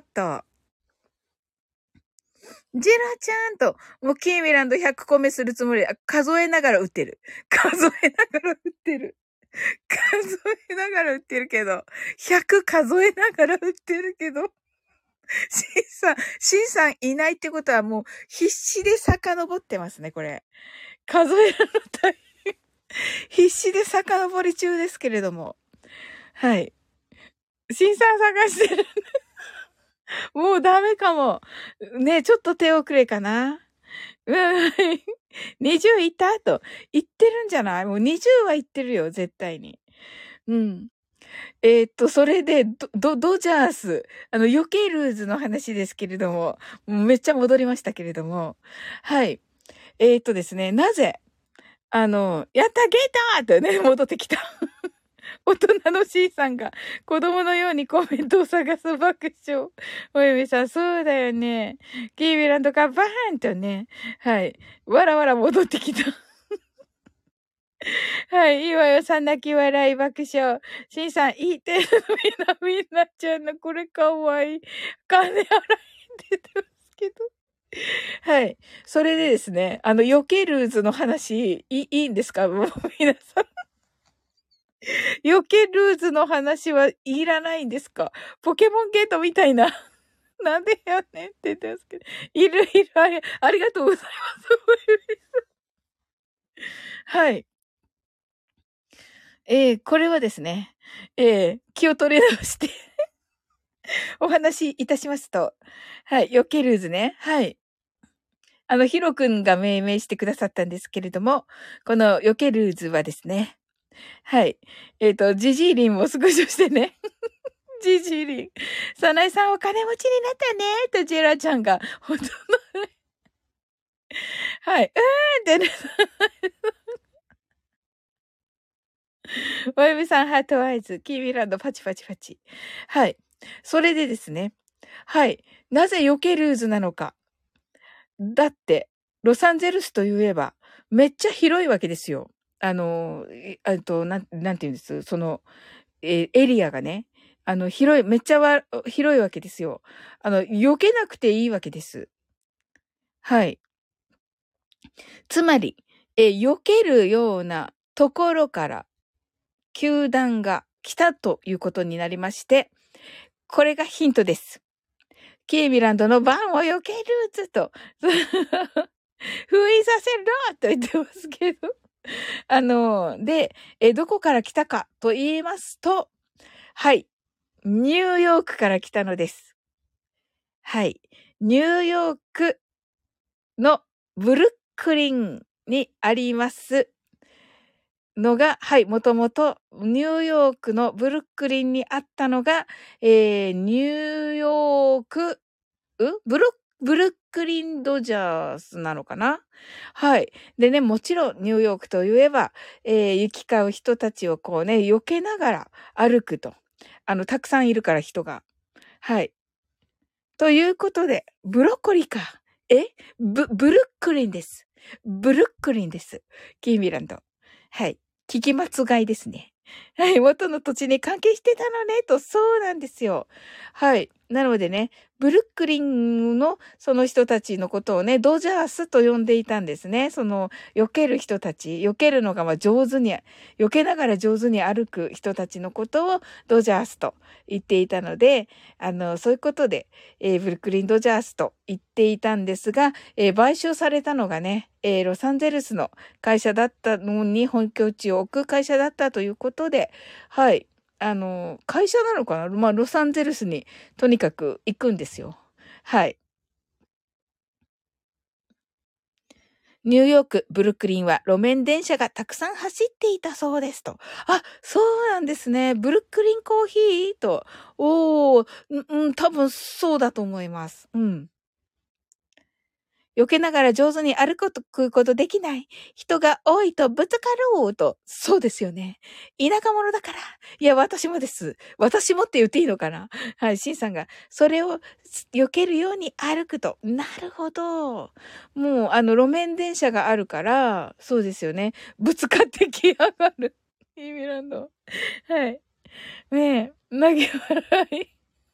ジェラちゃんと、もうキーミランド100個目するつもりで、数えながら打ってる。数えながら打ってる。数えながら打ってるけど、100数えながら打ってるけど、シンさんいないってことはもう必死で遡ってますね、これ。数えるの大変。必死で遡り中ですけれども。はい。シンさん探してる。もうダメかも。ね、ちょっと手遅れかな。うん。20いったと。言ってるんじゃない？もう20は言ってるよ、絶対に。うん。それで、ドジャース、ヨケルーズの話ですけれども、めっちゃ戻りましたけれども、はい。ですね、なぜ、やったゲーターってね、戻ってきた。大人の C さんが子供のようにコメントを探す爆笑。おゆみさん、そうだよね。キービランドがバーンとね、はい。わらわら戻ってきた。はい。いいわよ。さん泣き笑い爆笑。しんさん、いいてるみんなちゃんのこれかわいい。金払い出てますけど。はい。それでですね、ヨケルーズの話、いいんですか？もう皆さん。ヨケルーズの話はいらないんですか？ポケモンゲートみたいな。なんでやねんって言ってますけど。いる、ありがとうございます。はい。これはですね、気を取り直してお話しいたしますと、はい、ヨケルーズね。はい。ヒロ君が命名してくださったんですけれども、このヨケルーズはですね、はい。ジジーリンもスクショしてね。ジジーリン。サナエさんお金持ちになったねとジェラちゃんが、本当の、はい。ってね。ワイブさんハートアイズ、キーミランドパチパチパチ。はい。それでですね。はい。なぜヨケルーズなのか。だって、ロサンゼルスといえば、めっちゃ広いわけですよ。なんて言うんです？その、エリアがね。めっちゃ広いわけですよ。避けなくていいわけです。はい。つまり、避けるようなところから、球団が来たということになりまして、これがヒントです。キーミランドの番を避けると、封印させろと言ってますけど。で、どこから来たかと言いますと、はい。ニューヨークから来たのです。はい。ニューヨークのブルックリンにあります、 のが、はい、もともとニューヨークのブルックリンにあったのが、ニューヨーク、ブルックリンドジャースなのかな。はい。でね、もちろんニューヨークといえば、行き交う人たちをこうね、避けながら歩くと。たくさんいるから人が。はい。ということで、ブロッコリーか。ブルックリンです。ブルックリンです。キーミランド。はい。聞き間違いですね。はい。元の土地に関係してたのね、と、そうなんですよ。はい。なのでね、ブルックリンのその人たちのことをね、ドジャースと呼んでいたんですね。避ける人たち、避けるのが上手に、避けながら上手に歩く人たちのことをドジャースと言っていたので、そういうことで、ブルックリンドジャースと言っていたんですが、買収されたのがね、ロサンゼルスの会社だったのに本拠地を置く会社だったということで、はい。会社なのかな、ロサンゼルスにとにかく行くんですよ。はい。ニューヨーク、ブルックリンは路面電車がたくさん走っていたそうですと。あ、そうなんですね。ブルックリンコーヒーと。多分そうだと思います。うん。避けながら上手に歩くことできない。人が多いとぶつかろうと。そうですよね。田舎者だから。いや、私もです。私もって言っていいのかな。はい、シンさんが、それを避けるように歩くと。なるほど。もう、路面電車があるから、そうですよね。ぶつかってきやがる。意味なんだ。はい。ねえ、投げ笑い。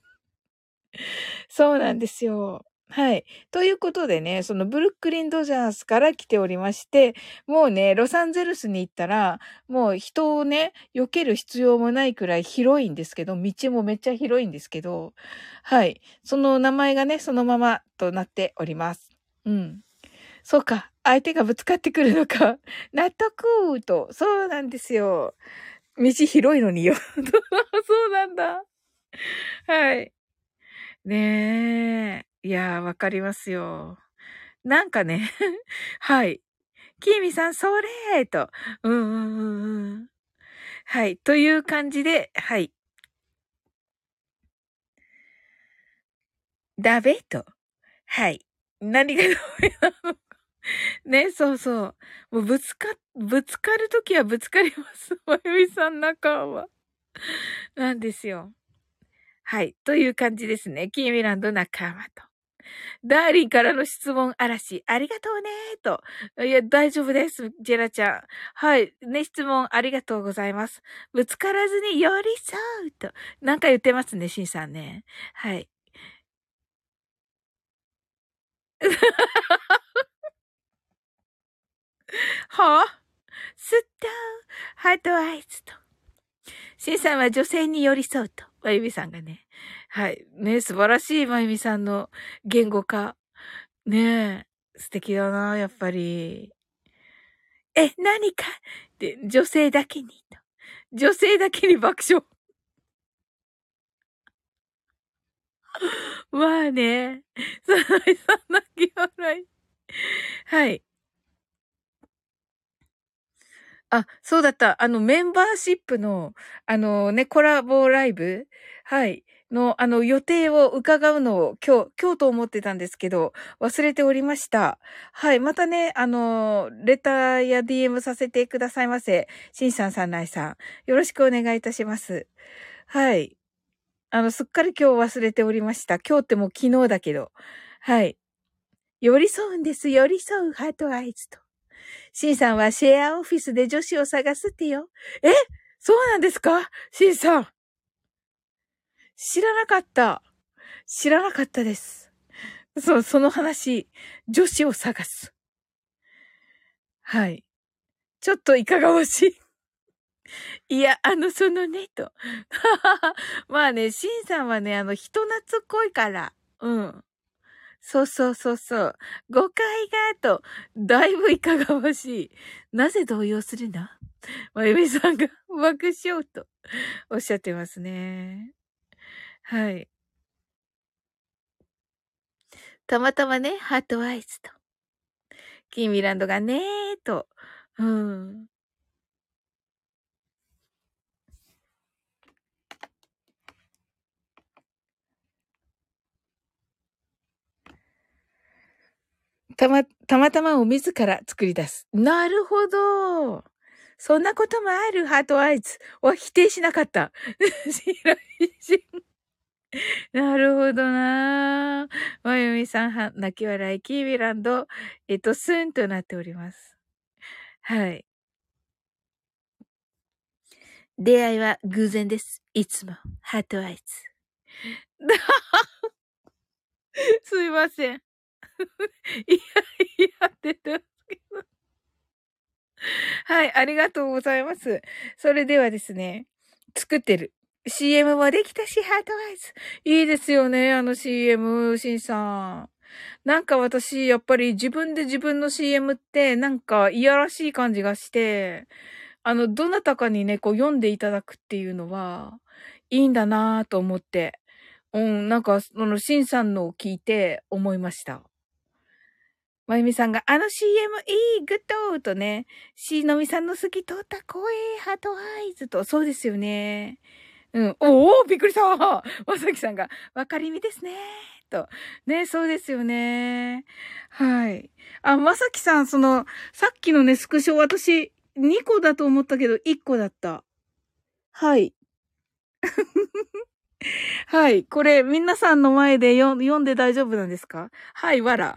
そうなんですよ。はい。ということでね、そのブルックリンドジャースから来ておりまして、もうね、ロサンゼルスに行ったら、もう人をね、避ける必要もないくらい広いんですけど、道もめっちゃ広いんですけど、はい。その名前がね、そのままとなっております。うん。そうか。相手がぶつかってくるのか。納得と。そうなんですよ。道広いのによ。そうなんだ。はい。ねえ。いやー、わかりますよ。なんかね、はい。きーみさん、それーと。うんうんうんうん。はい。という感じで、はい。ダメと。はい。何がダメなのね、そうそう。もうぶつかるときはぶつかります。まゆみさん中は。なんですよ。はい。という感じですね。キーミランド仲間と。ダーリンからの質問嵐、ありがとうねと。いや、大丈夫です、ジェラちゃん。はい。ね、質問ありがとうございます。ぶつからずに寄り添うと。なんか言ってますね、シンさんね。はい。はぁ、すっと、ハートアイズと。シンさんは女性に寄り添うと。まゆみさんがね。はい。ね、素晴らしいまゆみさんの言語化。ねえ。素敵だな、やっぱり。何かって、女性だけにと。女性だけに爆笑。まあね。そんな気はない。はい。あ、そうだった。メンバーシップの、コラボライブはい。の、予定を伺うのを今日と思ってたんですけど、忘れておりました。はい。またね、レターや DM させてくださいませ。しんさんさんないさん。よろしくお願いいたします。はい。すっかり今日忘れておりました。今日ってもう昨日だけど。はい。寄り添うんです。寄り添うハートアイズと。シンさんはシェアオフィスで女子を探すってよ。え、そうなんですかシンさん。知らなかった。知らなかったです。そう、その話。女子を探す。はい。ちょっといかがわしい。いや、そのね、と。まあね、シンさんはね、人懐っこいから。うん。そうそうそうそう。誤解が、と、だいぶいかがわしい。なぜ動揺するのまゆみさんが爆笑とおっしゃってますね。はい。たまたまね、ハートアイズと、キーミランドがねーと、うん。 たまたまを自ら作り出す。なるほど。そんなこともある、ハートアイズは否定しなかった。白石。なるほどな。まゆみさん、泣き笑い、キービランド、スンとなっております。はい。出会いは偶然です。いつも、ハートアイズ。すいません。いやいやって言ってますけど。はい、ありがとうございます。それではですね、作ってる。CM もできたし、ハートアイズ。いいですよね、あの CM、しんさん。なんか私、やっぱり自分で自分の CM ってなんかいやらしい感じがして、どなたかにね、こう読んでいただくっていうのは、いいんだなぁと思って。うん、なんか、しんさんのを聞いて思いました。まゆみさんが、あの CM いい、グッドとね、しのみさんの透き通った声、ハートアイズと、そうですよね。うん。おおびっくりしたまさきさんが、わかりみですね。と。ね、そうですよね。はい。あ、まさきさん、さっきのね、スクショ、私、2個だと思ったけど、1個だった。はい。はい。これ、皆さんの前で読んで大丈夫なんですか？はい、わら。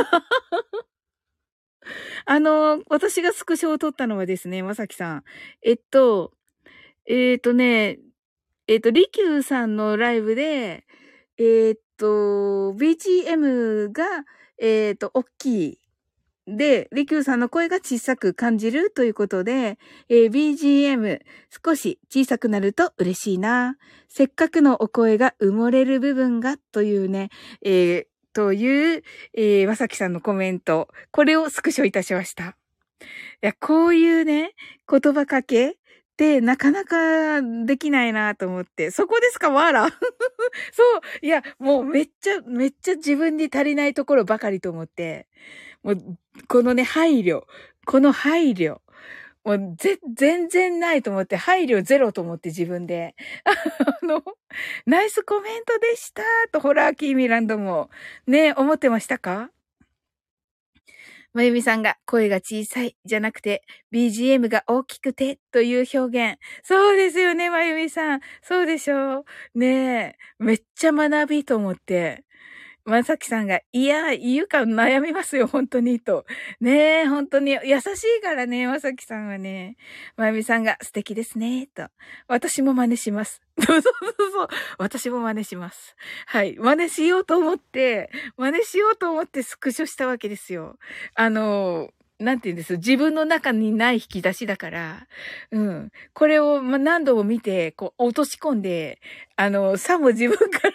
私がスクショを撮ったのはですね、まさきさん。えっと、えっとね、リキューさんのライブで、BGM が、大きい。で、リキューさんの声が小さく感じるということで、BGM 少し小さくなると嬉しいな。せっかくのお声が埋もれる部分がというね、という、まさきさんのコメント。これをスクショいたしました。いや、こういうね、言葉かけってなかなかできないなと思って。そこですか、わら。そう。いや、もうめっちゃ自分に足りないところばかりと思って。もう、このね、配慮。この配慮。もう、全然ないと思って、配慮ゼロと思って自分で。あの、ナイスコメントでしたと、ホラーキーミランドも。ね、思ってましたか？まゆみさんが声が小さいじゃなくて BGM が大きくてという表現。そうですよね、まゆみさん。そうでしょう。ねえ。めっちゃ学びと思って。まさきさんが、いや、言うか悩みますよ、本当に、と。ねえ、本当に、優しいからね、まさきさんはね。まゆみさんが、素敵ですね、と。私も真似します。そうそうそう。私も真似します。はい。真似しようと思ってスクショしたわけですよ。なんて言うんです自分の中にない引き出しだから、うん。これを、何度も見て、こう、落とし込んで、さも自分から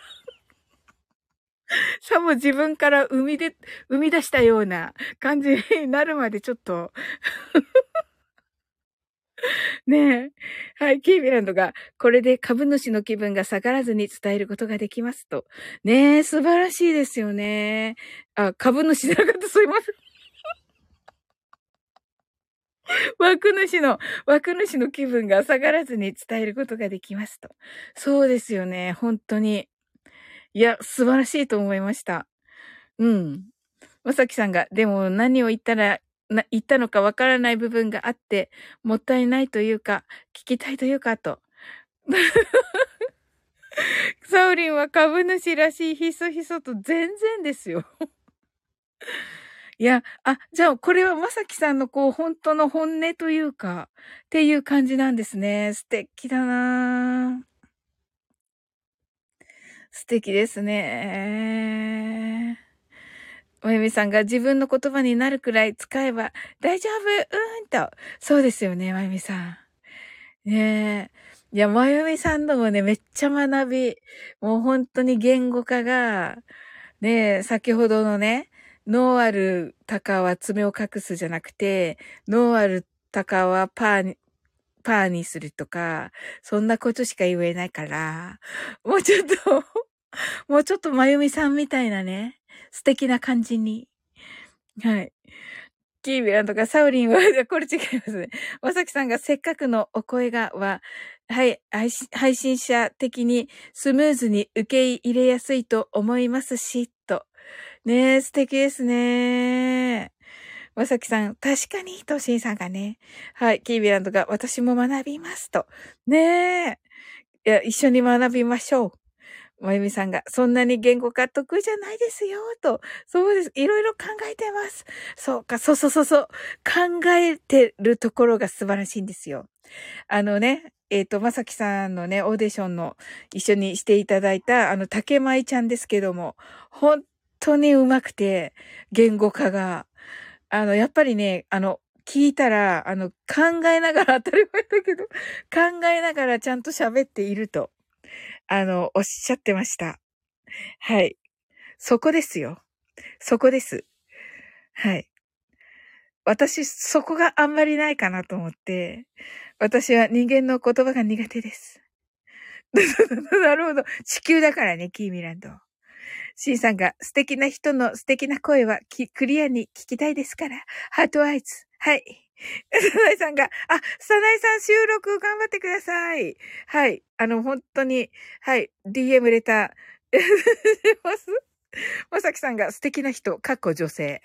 さも自分から生み出したような感じになるまでちょっと、ねえ。はい、キービランドが、これで株主の気分が下がらずに伝えることができますと。ねえ、素晴らしいですよね。あ、株主じゃなかった、すいません。枠主の気分が下がらずに伝えることができますと。そうですよね、本当に。いや、素晴らしいと思いました。うん。まさきさんが、でも何を言ったのかわからない部分があって、もったいないというか、聞きたいというか、と。サウリンは株主らしいひそひそと全然ですよ。いや、じゃあこれはまさきさんのこう、本当の本音というか、っていう感じなんですね。素敵だなぁ。素敵ですね。おゆみさんが自分の言葉になるくらい使えば大丈夫と。そうですよね、まゆみさん。ねえ。いや、まゆみさんのもね、めっちゃ学び。もう本当に言語化が、ねえ、先ほどのね、ノーアルタカは爪を隠すじゃなくて、ノーアルタカはパーにするとか、そんなことしか言えないから、もうちょっともうちょっとまゆみさんみたいなね、素敵な感じに。はい。キービランとかサウリンは、これ違いますね。まさきさんがせっかくのお声がは、はい、配信者的にスムーズに受け入れやすいと思いますし、と。 ねえ、素敵ですね。まさきさん、確かに、としんさんがね。はい、キービランドが、私も学びますと。ねえ。いや、一緒に学びましょう。まゆみさんが、そんなに言語化得意じゃないですよ、と。そうです。いろいろ考えてます。そうか、そうそうそうそう。考えてるところが素晴らしいんですよ。まさきさんのね、オーディションの一緒にしていただいた、竹舞ちゃんですけども、本当に上手くて、言語化が。やっぱりね、聞いたら、考えながら当たり前だけど、考えながらちゃんと喋っていると、おっしゃってました。はい。そこですよ。そこです。はい。私、そこがあんまりないかなと思って、私は人間の言葉が苦手です。なるほど。地球だからね、キーミランド。シンさんが素敵な人の素敵な声はクリアに聞きたいですから。ハートアイズ。はい。サナイさんが、サナイさん収録頑張ってください。はい。本当に、はい。DM レター。します。まさきさんが素敵な人、かっこ女性。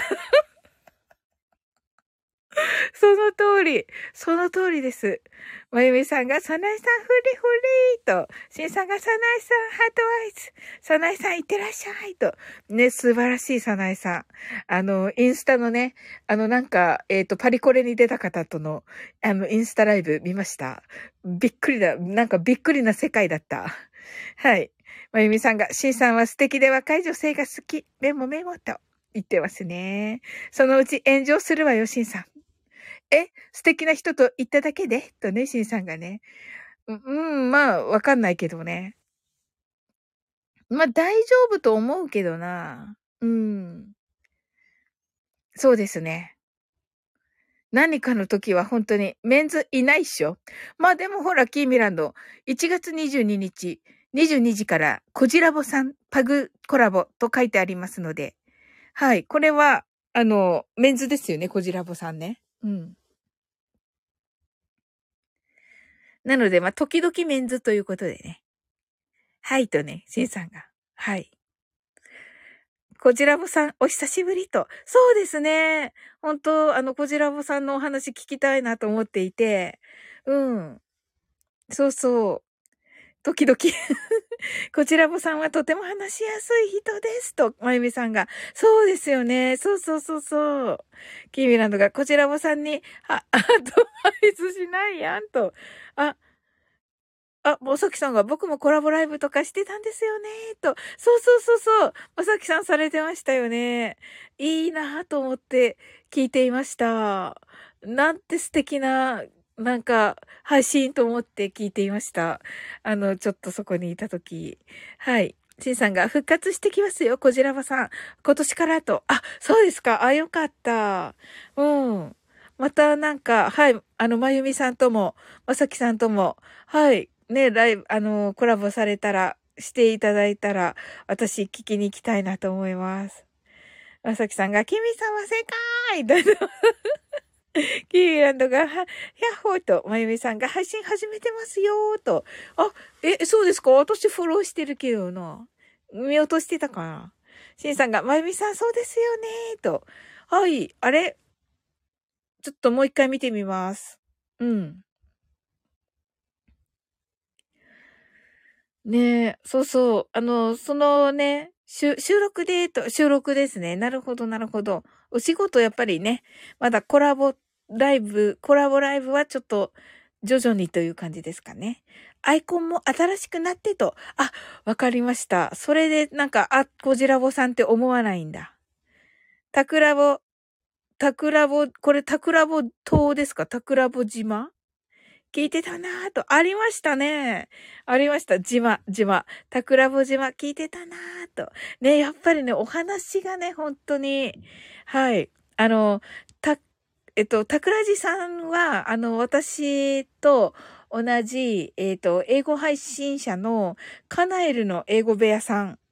その通り。その通りです。まゆみさんが、サナイさんフリフリーと、しんさんが、サナイさんハートアイズ。サナイさんいってらっしゃいと。ね、素晴らしいサナイさん。インスタのね、パリコレに出た方との、インスタライブ見ました。びっくりだ。なんかびっくりな世界だった。はい。まゆみさんが、しんさんは素敵で若い女性が好き。メモメモと言ってますね。そのうち炎上するわよ、しんさん。素敵な人と言っただけでとね、シンさんがね。まあ、わかんないけどね。まあ、大丈夫と思うけどな。そうですね。何かの時は本当に、メンズいないっしょ。まあでもほら、キーミランド、1月22日、22時から、コジラボさん、パグコラボと書いてありますので。はい。これは、メンズですよね、コジラボさんね。なので、まあ、時々メンズということでね。はいとね、シンさんが。はい。こじらぼさん、お久しぶりと。そうですね。本当こじらぼさんのお話聞きたいなと思っていて。うん。そうそう。時々こちらぼさんはとても話しやすい人です。と、まゆみさんが。そうですよね。そうそうそうそう。キーミランドがこちらぼさんに、アドバイスしないやんと。あ、まさきさんが僕もコラボライブとかしてたんですよね、と。そうそうそうそう。まさきさんされてましたよね。いいなぁと思って聞いていました。なんて素敵な、なんか、配信と思って聞いていました。ちょっとそこにいたとき。はい。しんさんが復活してきますよ、こじらばさん。今年からと。そうですか。よかった。うん。またなんか、はい。まゆみさんとも、まさきさんとも、はい。ね、ライブ、コラボされたら、していただいたら、私聞きに行きたいなと思います。まさきさんが、キミさんは正解だと、キーランドが、ヤッホーと、まゆみさんが配信始めてますよーと。そうですか？私フォローしてるけどな。見落としてたかな。シンさんが、まゆみさんそうですよねーと。はい。あれちょっともう一回見てみます。うん。ねえ、そうそう。そのね、収録ですね。なるほど、なるほど。お仕事やっぱりね、まだコラボライブはちょっと徐々にという感じですかね。アイコンも新しくなってと。わかりました。それでなんか、こじらぼさんって思わないんだ。タクラボ、これタクラボ島ですか？タクラボ島聞いてたなぁと。ありましたね。ありました。島。桜穂島聞いてたなぁと。ね、やっぱりね、お話がね、本当に、はい。た、桜地さんは、私と同じ、英語配信者のカナエルの英語部屋さん、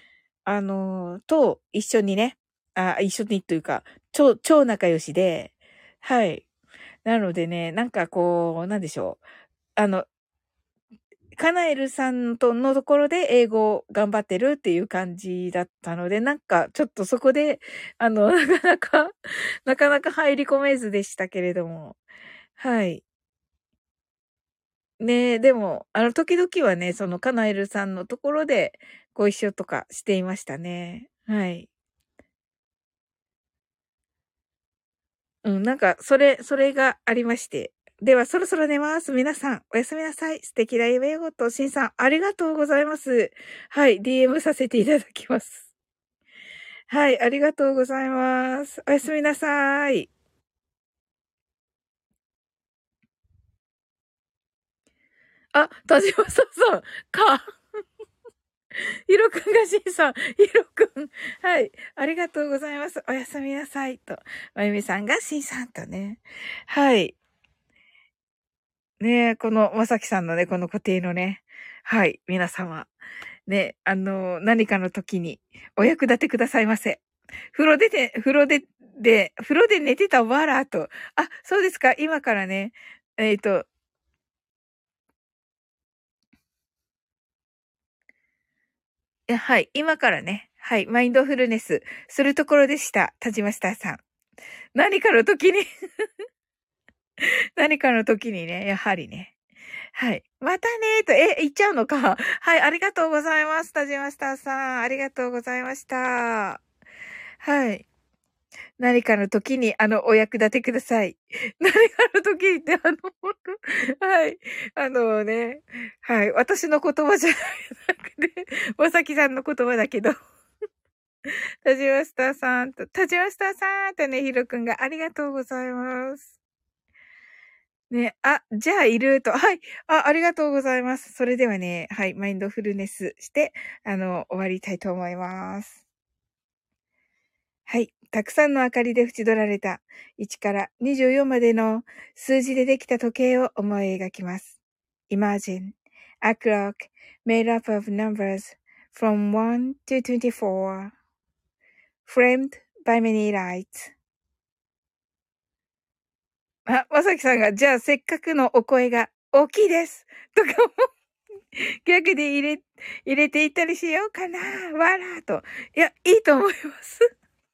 と一緒にね、一緒にというか、超仲良しで、はい。なのでね、なんかこう、なんでしょう。あの、 カナエルさんとのところで英語を頑張ってるっていう感じだったので、なんかちょっとそこで、なかなか入り込めずでしたけれども。はい。ねえ、でも、時々はね、そのカナエルさんのところでご一緒とかしていましたね。はい。うん、なんか、それがありまして。では、そろそろ寝ます。皆さん、おやすみなさい。素敵な夢ごと、しんさん、ありがとうございます。はい、DM させていただきます。はい、ありがとうございます。おやすみなさい。あ、田島さんか。ひろくんがしんさん、ひろくん。はい、ありがとうございます。おやすみなさい。と、まゆみさんがしんさんとね。はい。ねえ、この、まさきさんのね、この固定のね。はい、皆様。ね、何かの時にお役立てくださいませ。風呂で寝てたわらと。あ、そうですか。今からね、えっと、はい、今からね、はい、マインドフルネスするところでした。田島スターさん。何かの時に何かの時にね、やはりね。はい。またねーと、行っちゃうのか。はい、ありがとうございます。田島スターさん。ありがとうございました。はい。何かの時に、お役立てください。何かの時にって、本当はい。ね、はい。私の言葉じゃなくて、まさきさんの言葉だけど、田島スターさんと、田島スターさんとね、ひろくんがありがとうございます。ね、あ、じゃあいると、はい。ありがとうございます。それではね、はい。マインドフルネスして、終わりたいと思います。はい。たくさんの明かりで縁取られた1から24までの数字でできた時計を思い描きます。Imagine a clock made up of numbers from 1 to 24, framed by many lights. あ、まさきさんが、じゃあせっかくのお声が大きいです。とかも逆で入れていったりしようかな。わらーと。いや、いいと思います。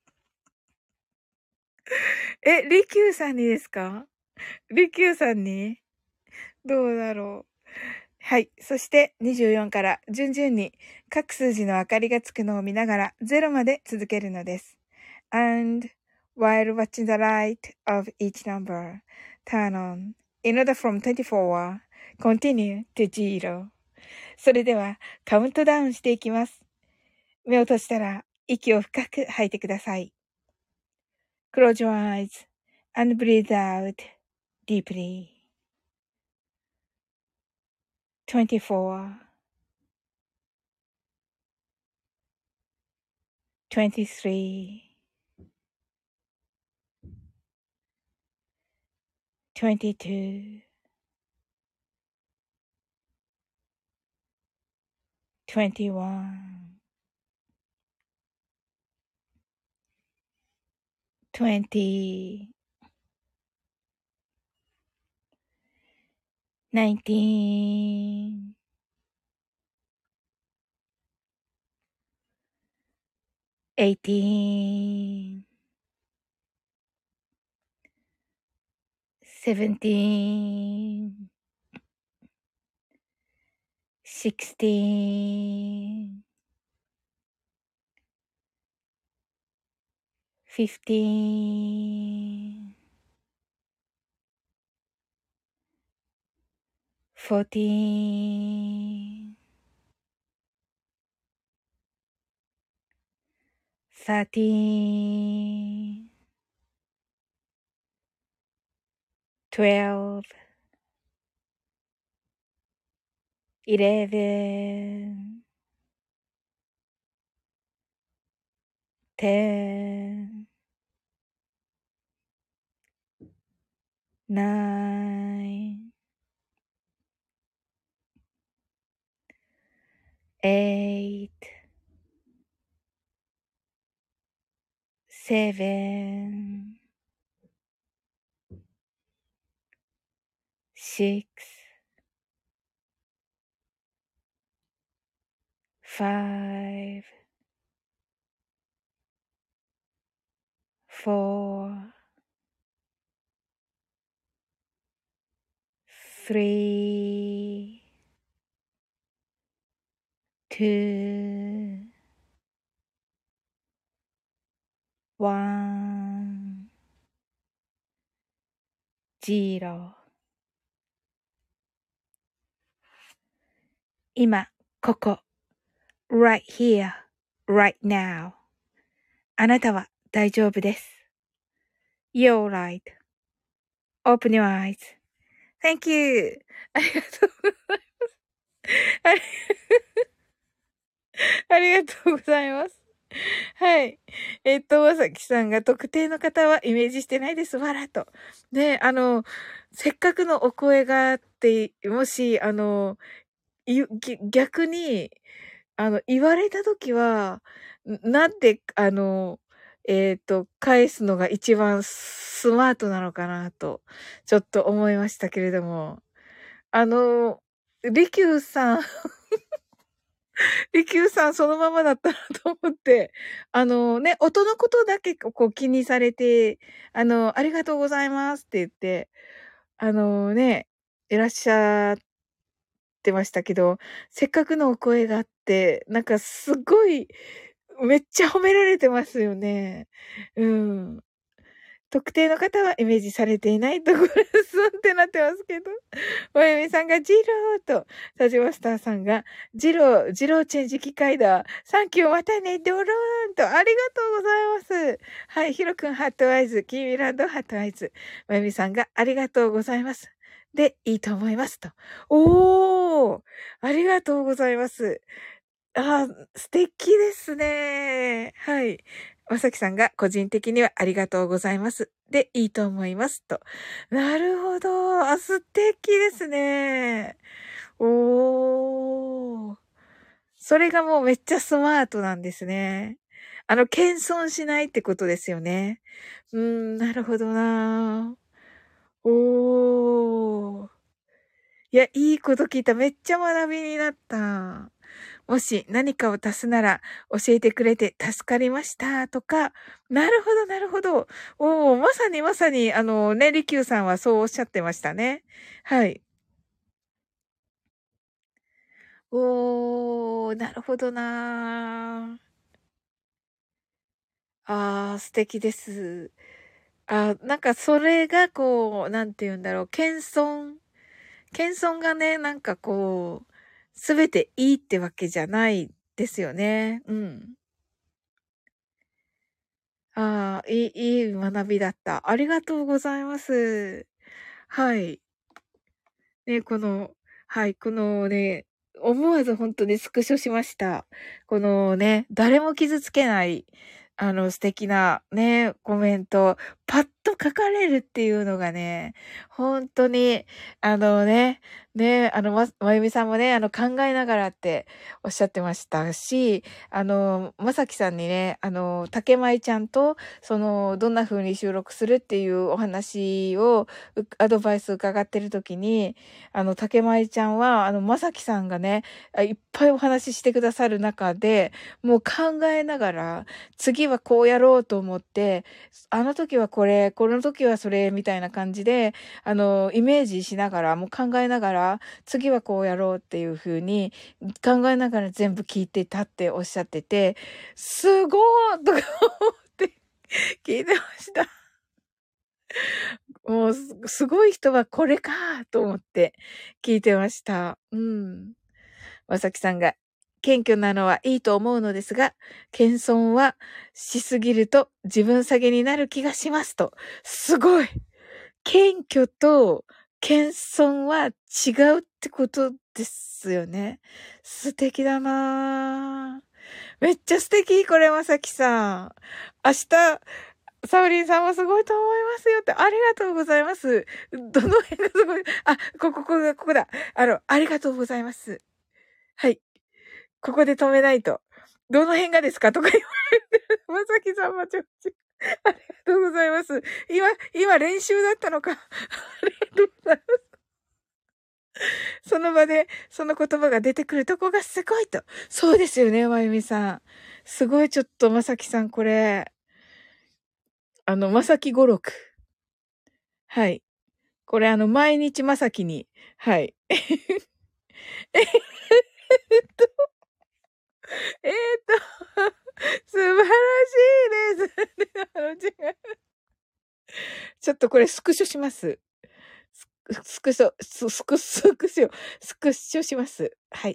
りきゅうさんにですか？りきゅうさんにどうだろう。はい。そして24から順々に各数字の明かりがつくのを見ながら0まで続けるのです。And while watching the light of each number turn on in order from 24 continue to 0. それではカウントダウンしていきます。目を閉じたら息を深く吐いてください。Close your eyes and breathe out deeply. 24, 23, 22, 21, 20, 19, 18, 17, 16, 15, 14, 13, 12, 11, 10, 9, 8, 7, 6, 5, 4, 3, 2, 1, 0。今、ここ、right here, right now。あなたは大丈夫です。You're right.Open your eyes.Thank you. ありがとうございます。ありがとうございます。はい。まさきさんが特定の方はイメージしてないです。わらと。ね、せっかくのお声があって、もし、逆に、言われたときは、なんで、返すのが一番スマートなのかなと、ちょっと思いましたけれども。利休さん、利休さんそのままだったなと思って、ね、音のことだけこう気にされて、ありがとうございますって言って、ね、いらっしゃってましたけど、せっかくのお声があって、なんかすごい、めっちゃ褒められてますよね。うん。特定の方はイメージされていないところですってなってますけど。まゆみさんがジローと、サジマスターさんが、ジローチェンジ機械だ。サンキューまたね、ドローンと、ありがとうございます。はい、ヒロくんハットアイズ、キーミランドハットアイズ。まゆみさんが、ありがとうございます。で、いいと思いますと。おー、ありがとうございます。ああ、素敵ですね。はい。まさきさんが個人的にはありがとうございます。で、いいと思いますと。なるほど。あ、素敵ですね。おー。それがもうめっちゃスマートなんですね。謙遜しないってことですよね。なるほどな。おー。いや、いいこと聞いた。めっちゃ学びになった。もし何かを足すなら教えてくれて助かりましたとか、なるほど、なるほど。おー、まさにまさに、ね、りきゅうさんはそうおっしゃってましたね。はい。おー、なるほどなあー、素敵です。なんかそれがこう、なんて言うんだろう、謙遜がね、なんかこう、すべていいってわけじゃないですよね。うん。いい学びだった。ありがとうございます。はい。ね、はい、このね、思わず本当にスクショしました。このね、誰も傷つけない、素敵なね、コメント、パッと書かれるっていうのがね、本当に、まゆみさんもね、考えながらっておっしゃってましたし、まさきさんにね、竹舞ちゃんと、どんな風に収録するっていうお話を、アドバイス伺ってる時に、竹舞ちゃんは、まさきさんがね、いっぱいお話ししてくださる中で、もう考えながら、次はこうやろうと思って、あの時はこれ、この時はそれ、みたいな感じで、イメージしながら、もう考えながら、次はこうやろうっていう風に、考えながら全部聞いてたっておっしゃってて、すごーとか思って聞いてました。もうすごい人はこれかと思って聞いてました。うん。まさきさんが、謙虚なのはいいと思うのですが、謙遜はしすぎると自分下げになる気がしますと。すごい。謙虚と謙遜は違うってことですよね。素敵だなぁ。めっちゃ素敵、これまさきさん。明日、サウリンさんもすごいと思いますよって、ありがとうございます。どの辺がすごい、ここだ。ありがとうございます。はい。ここで止めないと。どの辺がですかとか言われて、まさきさんもちょっと、ありがとうございます。今練習だったのか。ありがとうございます。 その場でその言葉が出てくるとこがすごいと。そうですよね、まゆみさん。すごいちょっとまさきさんこれ、まさき語録。はい。これ毎日まさきに。はい。えーっと、素晴らしいです。違う。ちょっとこれスクショします。スクショ、スクショします。はい。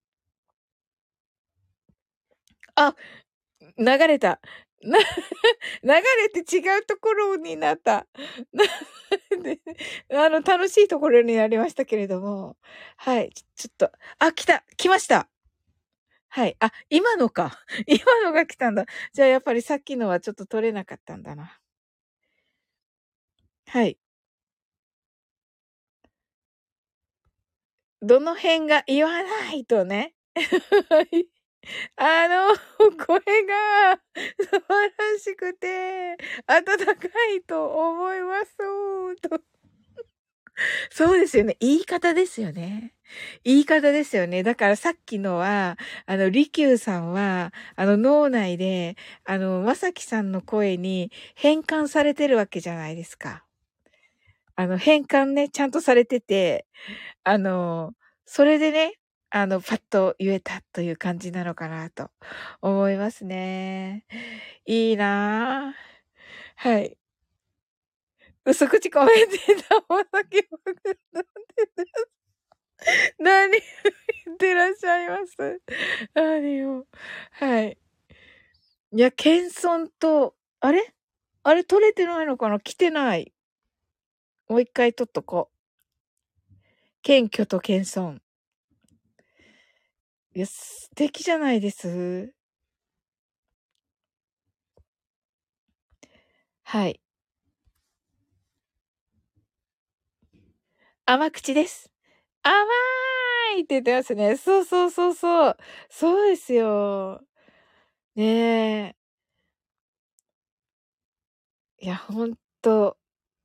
あ、流れた。流れて違うところになった。で楽しいところになりましたけれども。はい。ちょっと、あ、来ました。はい。あ、今のか。今のが来たんだ。じゃあやっぱりさっきのはちょっと取れなかったんだな。はい。どの辺が言わないとね。はい。声が素晴らしくて、温かいと思います。と。そうですよね。言い方ですよね。言い方ですよね。だからさっきのは、利休さんは、脳内で、まさきさんの声に変換されてるわけじゃないですか。変換ね、ちゃんとされてて、あの、それでね、パッと言えたという感じなのかなと思いますね。いいなぁ。はい。薄口コメンテーターも先ほど何言ってらっしゃいます。何を。はい。いや、謙遜と、あれ取れてないのかな来てない。もう一回取っとこう。謙虚と謙遜。いや、素敵じゃないです。はい。甘口です。甘いって言ってますね。そうそうそうそう。そうですよ。ねえ。いや、ほんと、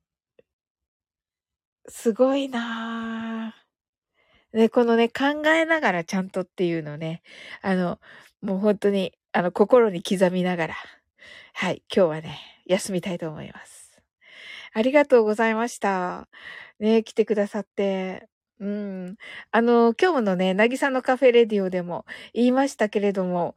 すごいなぁ。ね、このね、考えながらちゃんとっていうのね、もうほんとに、心に刻みながら、はい、今日はね、休みたいと思います。ありがとうございました。ね、来てくださって。うん。今日のね、なぎさのカフェレディオでも言いましたけれども、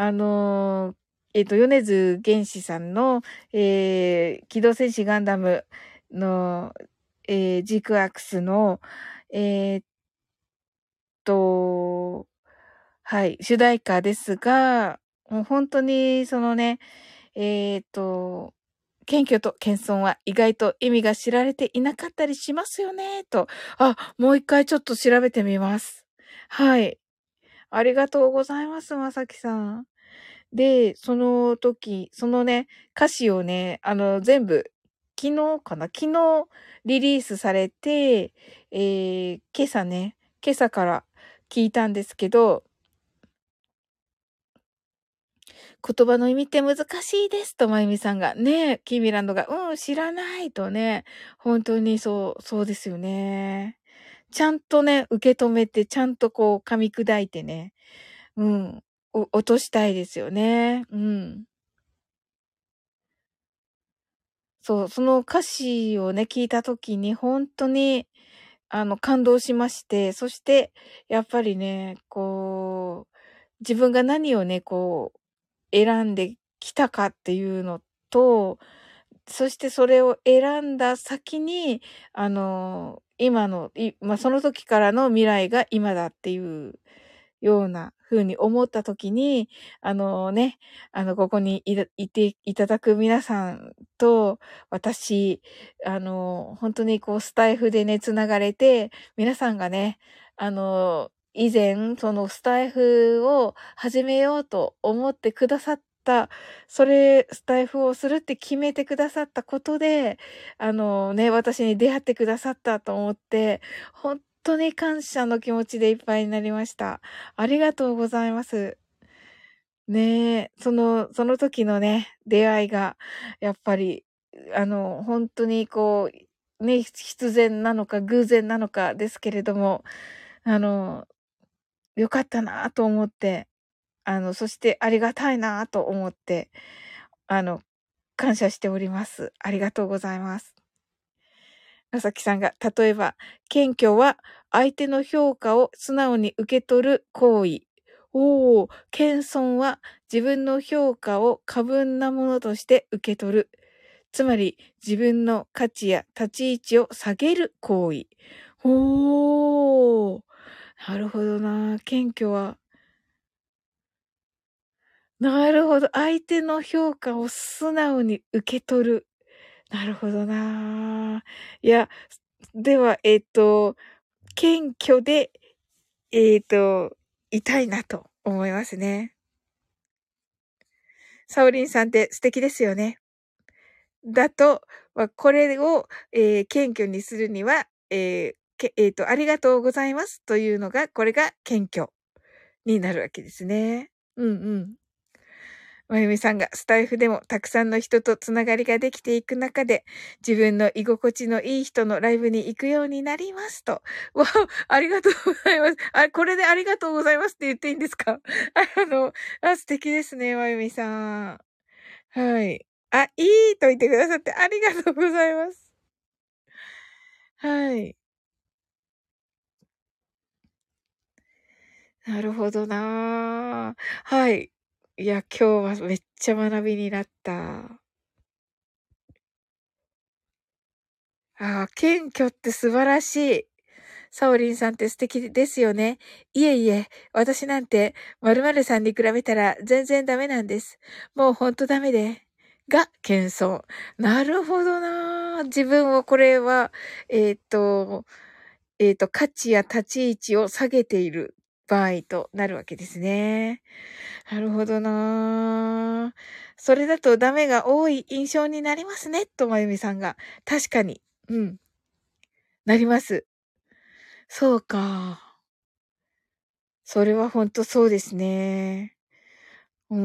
米津玄師さんの、機動戦士ガンダムの、ジークアクスの、えーっと、はい、主題歌ですが、もう本当にそのね、えーっと、謙虚と謙遜は意外と意味が知られていなかったりしますよね、と。あ、もう一回ちょっと調べてみます。はい。ありがとうございます、まさきさん。で、その時、そのね、歌詞をね、全部、昨日リリースされて、今朝から聞いたんですけど、言葉の意味って難しいですと、まゆみさんが。ね、キーミランドが、知らないとね。本当にそうですよね。ちゃんとね、受け止めて、ちゃんとこう噛み砕いてね。うん。落としたいですよね。うん。そう、その歌詞をね、聞いたときに、本当に、感動しまして、そして、やっぱりね、こう、自分が何をね、こう、選んできたかっていうのと、そしてそれを選んだ先に、今の、その時からの未来が今だっていうような風に思った時に、ね、ここにいていただく皆さんと、私、本当にこうスタイフでね、繋がれて、皆さんがね、以前、そのスタイフを始めようと思ってくださった、スタイフをするって決めてくださったことで、ね、私に出会ってくださったと思って、本当に感謝の気持ちでいっぱいになりました。ありがとうございます。ねえ、その時のね、出会いが、やっぱり、本当にこう、 ね、必然なのか偶然なのかですけれども、よかったなと思って、そしてありがたいなと思って、あの、感謝しております。ありがとうございます。まさきさんが、例えば、謙虚は相手の評価を素直に受け取る行為。おー、謙遜は自分の評価を過分なものとして受け取る。つまり、自分の価値や立ち位置を下げる行為。おー、なるほどな。謙虚は、なるほど。相手の評価を素直に受け取る。なるほどな。いや、では、謙虚で、いたいなと思いますね。サオリンさんって素敵ですよね。だと、これを、謙虚にするには、ありがとうございますというのが、これが謙虚になるわけですね。うんうん。まゆみさんがスタイフでもたくさんの人とつながりができていく中で、自分の居心地のいい人のライブに行くようになりますと。わありがとうございます。これでありがとうございますって言っていいんですか？素敵ですね、まゆみさん。はい。いいと言ってくださってありがとうございます。はい。なるほどな。はい。いや、今日はめっちゃ学びになった。謙虚って素晴らしい。サオリンさんって素敵ですよね。いえいえ、私なんて〇〇さんに比べたら全然ダメなんです。もうほんとダメで。が、謙遜。なるほどな。自分をこれは、えっと、価値や立ち位置を下げている場合となるわけですね。なるほどな。それだとダメが多い印象になりますね、とまゆみさんが。確かに。うん。なります。そうか。それはほんとそうですね。うん。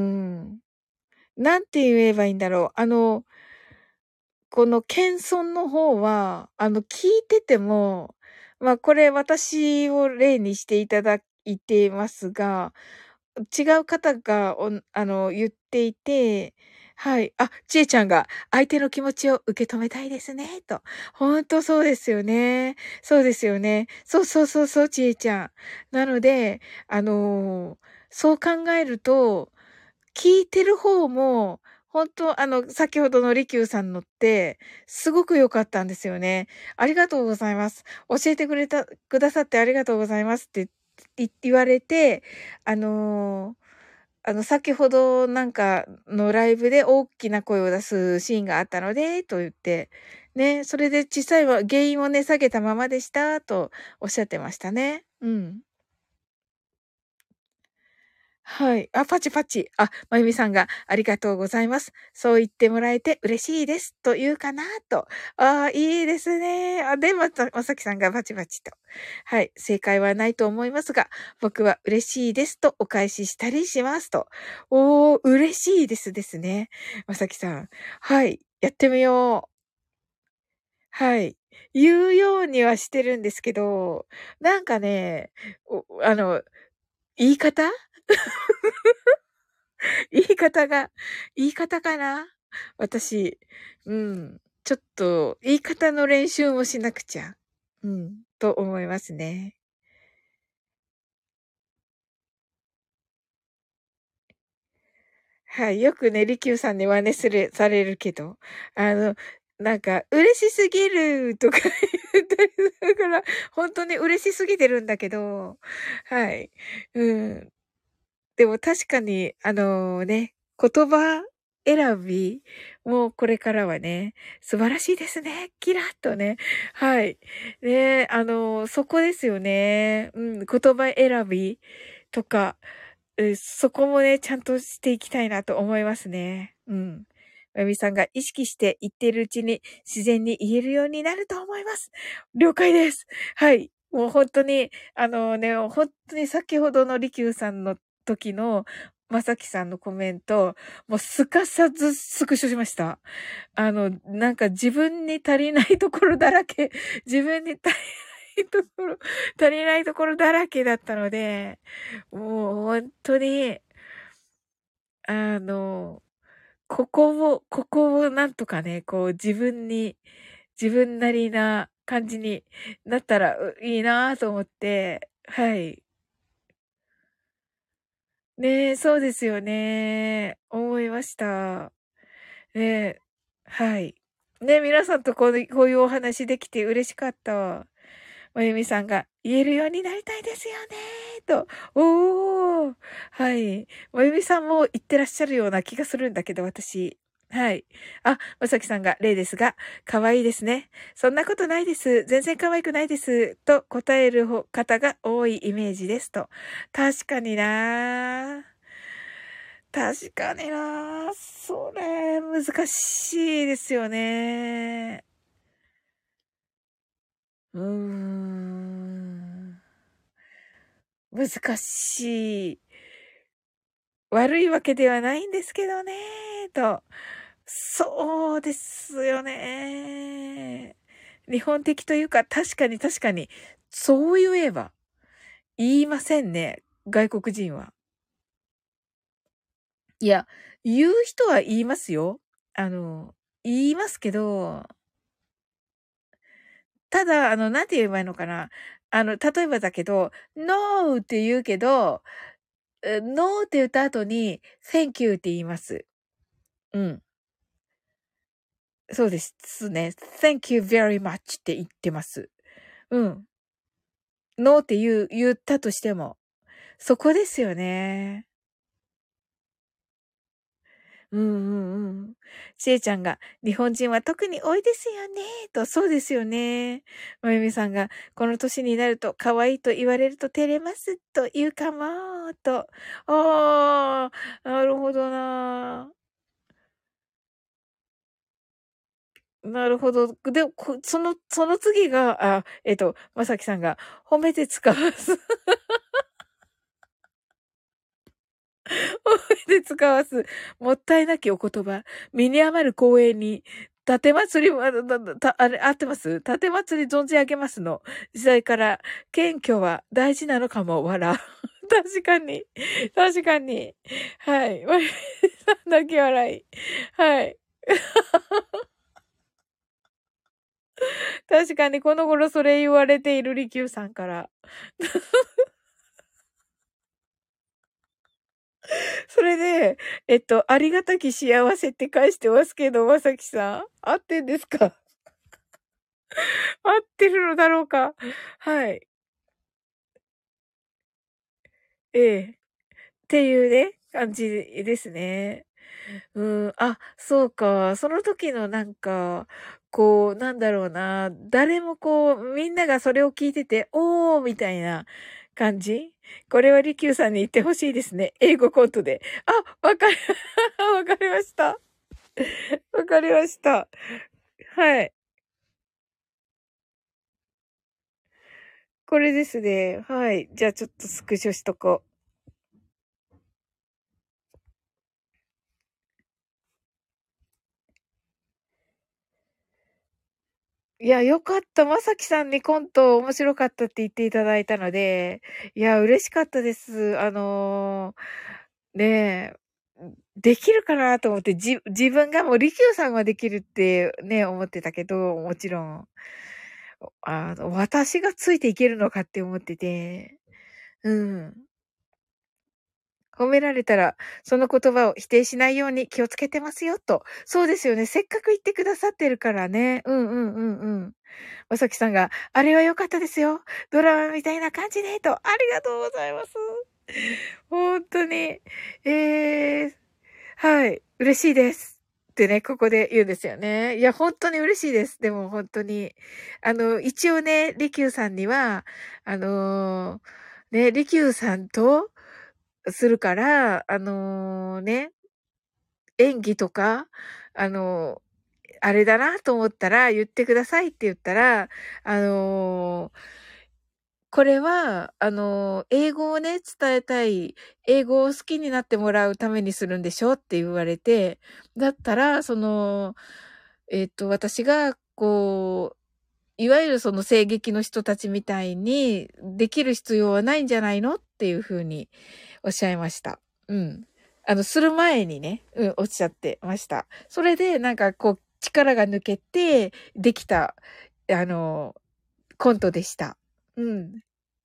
なんて言えばいいんだろう。この謙遜の方は、聞いてても、これ私を例にしていただいてますが、違う方が、言っていて、はい。ちえちゃんが、相手の気持ちを受け止めたいですね、と。ほんとそうですよね。そうですよね。そうそうそうそう、ちえちゃん。なので、そう考えると、聞いてる方も、本当先ほどの利休さんのって、すごく良かったんですよね。ありがとうございます。教えてくださってありがとうございますって言われて、あの先ほどなんかのライブで大きな声を出すシーンがあったので、と言って、ね、それで小さい原因をね、下げたままでした、とおっしゃってましたね。うん。はい。パチパチ。まゆみさんがありがとうございます。そう言ってもらえて嬉しいです。というかなと。いいですね。で、まさきさんがパチパチと。はい。正解はないと思いますが、僕は嬉しいですとお返ししたりしますと。嬉しいですですね。まさきさん。はい。やってみよう。はい。言うようにはしてるんですけど、なんかね、言い方言い方かな私、うん。ちょっと、言い方の練習もしなくちゃ。うん。と思いますね。はい。よくね、利休さんに真似されるけど、あの、なんか、嬉しすぎるとか言ったりするから、本当に嬉しすぎてるんだけど、はい。うん。でも確かに、言葉選びもこれからはね、素晴らしいですね。キラッとね。はい。ね、そこですよね。うん、言葉選びとか、そこもね、ちゃんとしていきたいなと思いますね。うん。まゆみさんが意識して言っているうちに自然に言えるようになると思います。了解です。はい。もう本当に、本当に先ほどの利休さんの時の、 まさきさんのコメント、もうすかさずスクショしました。なんか自分に足りないところだらけ、自分に足りないところだらけだったので、もう本当に、あの、ここをなんとかね、こう自分なりな感じになったらいいなと思って、はい。ねえ、そうですよね。思いました。ねえ、はい。ねえ、皆さんとこういうお話できて嬉しかった。まゆみさんが言えるようになりたいですよねと。おー。はい。まゆみさんも言ってらっしゃるような気がするんだけど、私。はい。あ、まさきさんが例ですが、可愛いですね。そんなことないです。全然可愛くないです。と答える方が多いイメージですと。確かにな確かになそれ、難しいですよね。うーん。難しい。悪いわけではないんですけどね、と。そうですよね。日本的というか、確かに、そう言えば、言いませんね、外国人は。いや、言う人は言いますよ。言いますけど、ただ、なんて言えばいいのかな。例えばだけど、ノーって言うけど、ノーって言った後に、Thank you って言います。うん。そうですね。Thank you very much って言ってます。うん。ノーって言ったとしても。そこですよね。うんうんうん。しえちゃんが、日本人は特に多いですよね。と、そうですよね。まゆみさんが、この年になると、可愛いと言われると照れます。と言うかも。と。ああ、なるほどな。なるほど。で、その次が、まさきさんが、褒めて使わす。で使わす、もったいなきお言葉。身に余る光栄に、盾祭りも、あれ、合ってます盾祭り存じ上げますの。時代から、謙虚は大事なのかも、わら。確かに。確かに。はい。泣き笑い。はい。確かに、この頃それ言われている利休さんから。それで、ありがたき幸せって返してますけど、まさきさん。合ってんですか？合ってるのだろうか。はい。ええ。っていうね、感じですね。うん、あ、そうか。その時のなんか、こう、なんだろうな。誰もこう、みんながそれを聞いてて、おーみたいな感じ。これはリキューさんに言ってほしいですね。英語コントで。あ、わかりました。わかりました。はい。これですね。はい。じゃあちょっとスクショしとこう。いや、よかった。まさきさんにコント面白かったって言っていただいたので、いや、嬉しかったです。ねえ、できるかなと思って、自分がもうリキューさんはできるってね、思ってたけど、もちろん、私がついていけるのかって思ってて、うん。褒められたら、その言葉を否定しないように気をつけてますよ、と。そうですよね。せっかく言ってくださってるからね。うんうんうんうん。まさきさんが、あれは良かったですよ。ドラマみたいな感じで、と。ありがとうございます。本当に。はい。嬉しいです。ってね、ここで言うんですよね。いや、本当に嬉しいです。でも本当に。一応ね、利休さんには、ね、利休さんとするから、ね、演技とか、あのあれだなと思ったら言ってくださいって言ったら、あのこれは、英語をね、伝えたい、英語を好きになってもらうためにするんでしょって言われて、だったら、私が、いわゆるその声劇の人たちみたいにできる必要はないんじゃないのっていうふうにおっしゃいました。うん。する前にね、おっしゃってました。それで、なんか力が抜けて、できた、あの、コントでした。うん。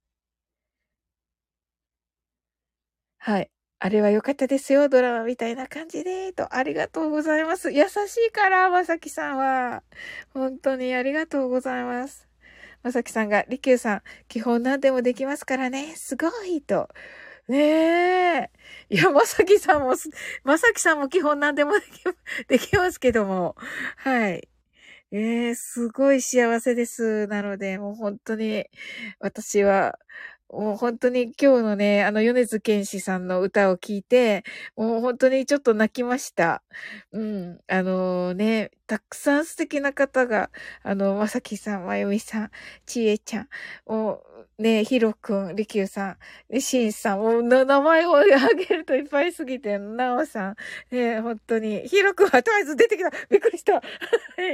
はい。あれは良かったですよ、ドラマみたいな感じで、と、ありがとうございます。優しいから、まさきさんは。本当にありがとうございます。まさきさんが、りきゅうさん、基本何でもできますからね。すごい、と。ねえ。いや、まさきさんも基本何でもできますけども。はい。すごい幸せです。なので、もう本当に、私は、もう本当に今日のね、米津玄師さんの歌を聴いて、もう本当にちょっと泣きました。うん。ね、たくさん素敵な方が、まさきさん、まゆみさん、ちえちゃん、もう、ね、ひろくん、りきゅうさん、しんさん、もう名前を挙げるといっぱいすぎて、なおさん、ね、本当に、ひろくんはとりあえず出てきた。びっくりした。はい。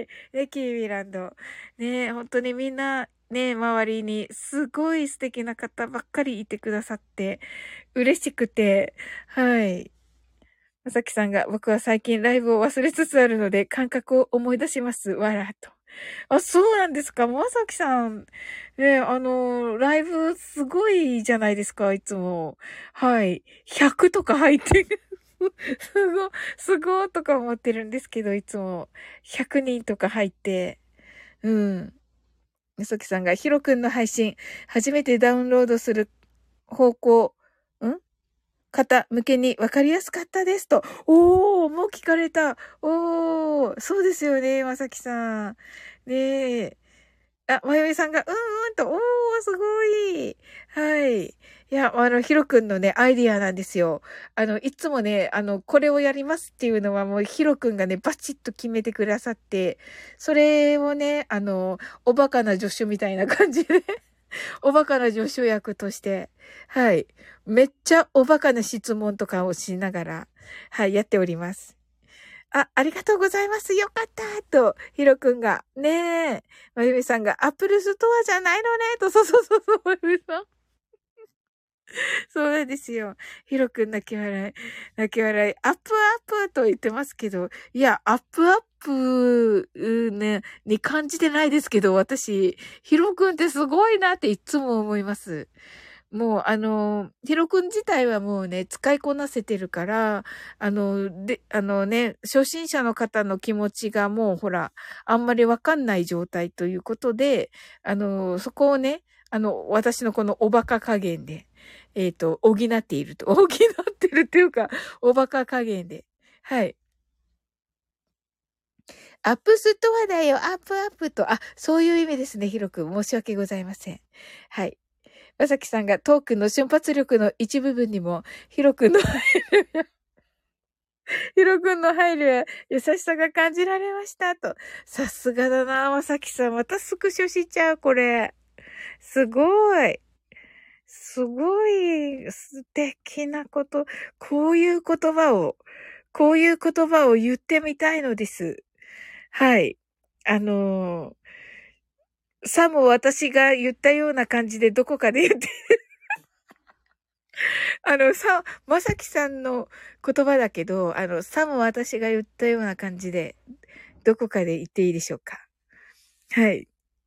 ね、キーミランド。ね、本当にみんな、ね、周りにすごい素敵な方ばっかりいてくださって、嬉しくて、はい。まさきさんが、僕は最近ライブを忘れつつあるので、感覚を思い出します。わらと。あ、そうなんですか。まさきさん、ね、ライブすごいじゃないですか、いつも。はい。100とか入ってる。すごーとか思ってるんですけど、いつも100人とか入って、うん。みそきさんが、ヒロくんの配信、初めてダウンロードする方向、ん方向けに分かりやすかったですと。おー、もう聞かれた。おー、そうですよね、まさきさん。ねえ。あ、まゆみさんが、と、おー、すごい。はい。いや、ひろくんのね、アイディアなんですよ。いつもね、これをやりますっていうのはもう、ひろくんがね、バチッと決めてくださって、それをね、おバカな助手みたいな感じでおバカな助手役として、はい。めっちゃおバカな質問とかをしながら、はい、やっております。ありがとうございます。よかったと、ヒロくんが。ねえ。まゆみさんが、アップルストアじゃないのねと、そう、まゆみさん。そうなんですよ。ヒロくん泣き笑い。泣き笑い。アップアップと言ってますけど、いや、アップアップ、ね、に感じてないですけど、私、ヒロくんってすごいなっていつも思います。もう、ヒロくん自体はもうね、使いこなせてるから、初心者の方の気持ちがもうほら、あんまりわかんない状態ということで、そこをね、私のこのおバカ加減で、補っていると。補ってるっていうか、おバカ加減で。はい。アップストアだよ、アップアップと。あ、そういう意味ですね、ヒロくん。申し訳ございません。はい。まさきさんがトークの瞬発力の一部分にも、ヒロ君のヒロ君の配慮や優しさが感じられましたと。さすがだな、まさきさん。またスクショしちゃう、これ。すごい。すごい素敵なこと。こういう言葉を言ってみたいのです。はい。あのさも私が言ったような感じでどこかで言ってまさきさんの言葉だけど、さも私が言ったような感じで、どこかで言っていいでしょうか。はい。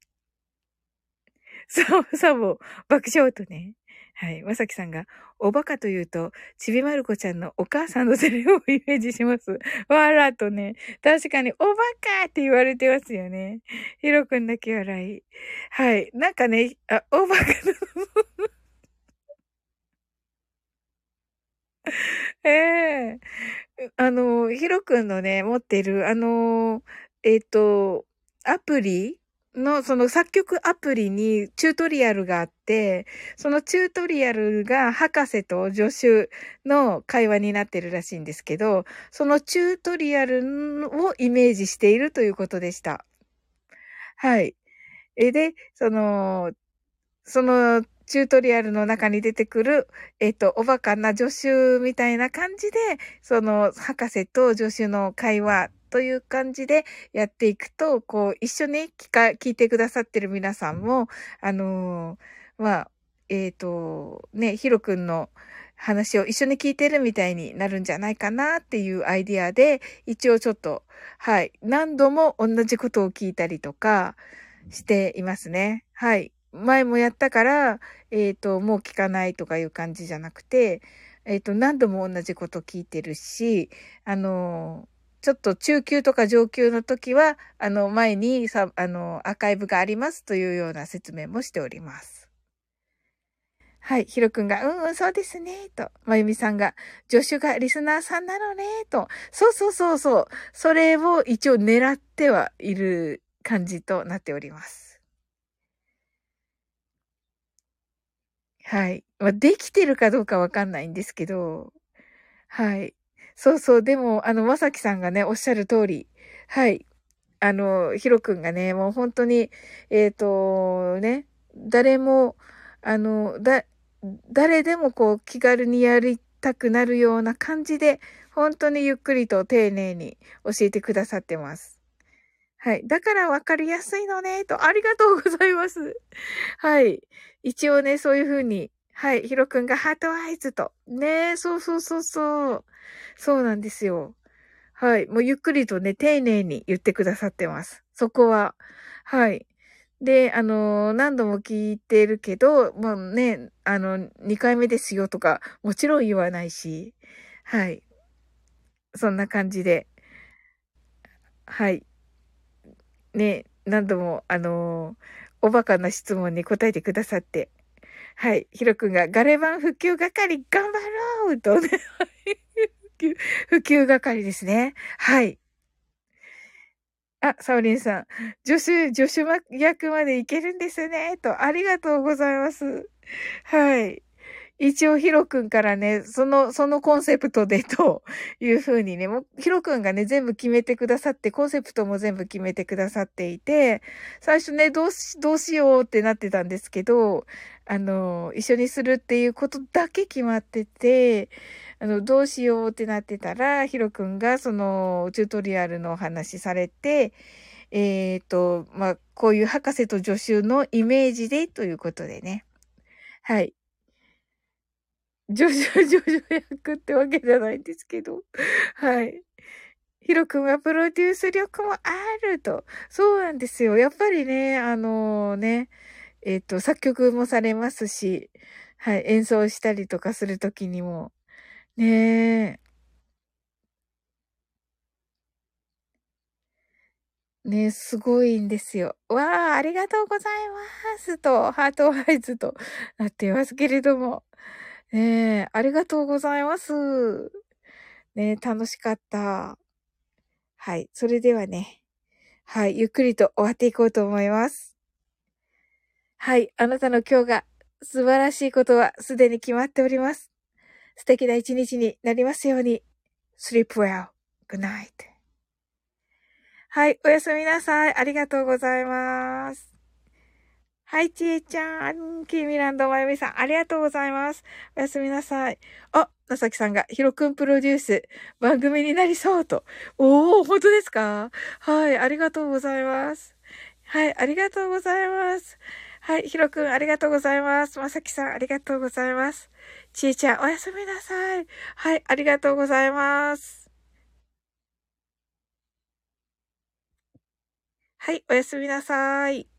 さも、爆笑とね。はい。まさきさんが、おバカというと、ちびまる子ちゃんのお母さんのセリフをイメージします。わらとね。確かに、おバカって言われてますよね。ひろくんだけ笑い。はい。なんかね、おバカのええヒロ君のね、持ってる、えっと、アプリの、その作曲アプリにチュートリアルがあって、そのチュートリアルが博士と助手の会話になってるらしいんですけど、そのチュートリアルをイメージしているということでした。はい。で、そのチュートリアルの中に出てくる、おバカな助手みたいな感じで、その、博士と助手の会話という感じでやっていくと、こう、一緒に聞いてくださってる皆さんも、まあ、ね、ヒロくんの話を一緒に聞いてるみたいになるんじゃないかなっていうアイディアで、一応ちょっと、はい、何度も同じことを聞いたりとかしていますね。はい。前もやったから、もう聞かないとかいう感じじゃなくて、何度も同じこと聞いてるし、ちょっと中級とか上級の時は、前にアーカイブがありますというような説明もしております。はい。ひろくんが、そうですね、と。まゆみさんが、助手がリスナーさんなのね、と。そうそうそうそう。それを一応狙ってはいる感じとなっております。はい。まあ、できてるかどうかわかんないんですけど、はい。そうそう。でも、まさきさんがね、おっしゃる通り、はい。ひろくんがね、もう本当に、ね、誰も、あの、だ、誰でもこう気軽にやりたくなるような感じで、本当にゆっくりと丁寧に教えてくださってます。はい。だからわかりやすいのね、と、ありがとうございます。はい。一応ね、そういう風に、はい。ひろくんがハートアイズと。ね、そうそうそうそう。そうなんですよ。はい。もうゆっくりとね、丁寧に言ってくださってます。そこは。はい。で、何度も聞いてるけど、まあね、2回目ですよとか、もちろん言わないし、はい。そんな感じで、はい。ね、何度も、おバカな質問に答えてくださって、はい。ひろくんが、ガレ版普及係頑張ろうとね、普及係ですね。はい。あ、サオリンさん。助手役までいけるんですね。と、ありがとうございます。はい。一応ヒロ君からね、そのコンセプトでというふうにね、もうヒロ君がね、全部決めてくださって、コンセプトも全部決めてくださっていて、最初ね、どうしようってなってたんですけど、一緒にするっていうことだけ決まってて、どうしようってなってたら、ヒロ君がそのチュートリアルのお話されて、まあ、こういう博士と助手のイメージでということでね。はい。ジョジョ役ってわけじゃないんですけど。はい。ヒロ君はプロデュース力もあると。そうなんですよ。やっぱりね、作曲もされますし、はい、演奏したりとかするときにも。ねえ、ねえ、すごいんですよ。わあ、ありがとうございますと、ハートアイズとなっていますけれども。ねえ、ありがとうございます。ねえ、楽しかった。はい。それではね、はい。ゆっくりと終わっていこうと思います。はい。あなたの今日が素晴らしいことはすでに決まっております。素敵な一日になりますように。sleep well. Good night. はい。おやすみなさい。ありがとうございます。はい、ちえちゃん、キーミランドまゆみさん、ありがとうございます。おやすみなさい。あ、なさきさんが、ひろくんプロデュース、番組になりそうと。おー、本当ですか？はい、ありがとうございます。はい、ありがとうございます。はい、ひろくん、ありがとうございます。まさきさん、ありがとうございます。ちえちゃん、おやすみなさい。はい、ありがとうございます。はい、おやすみなさい。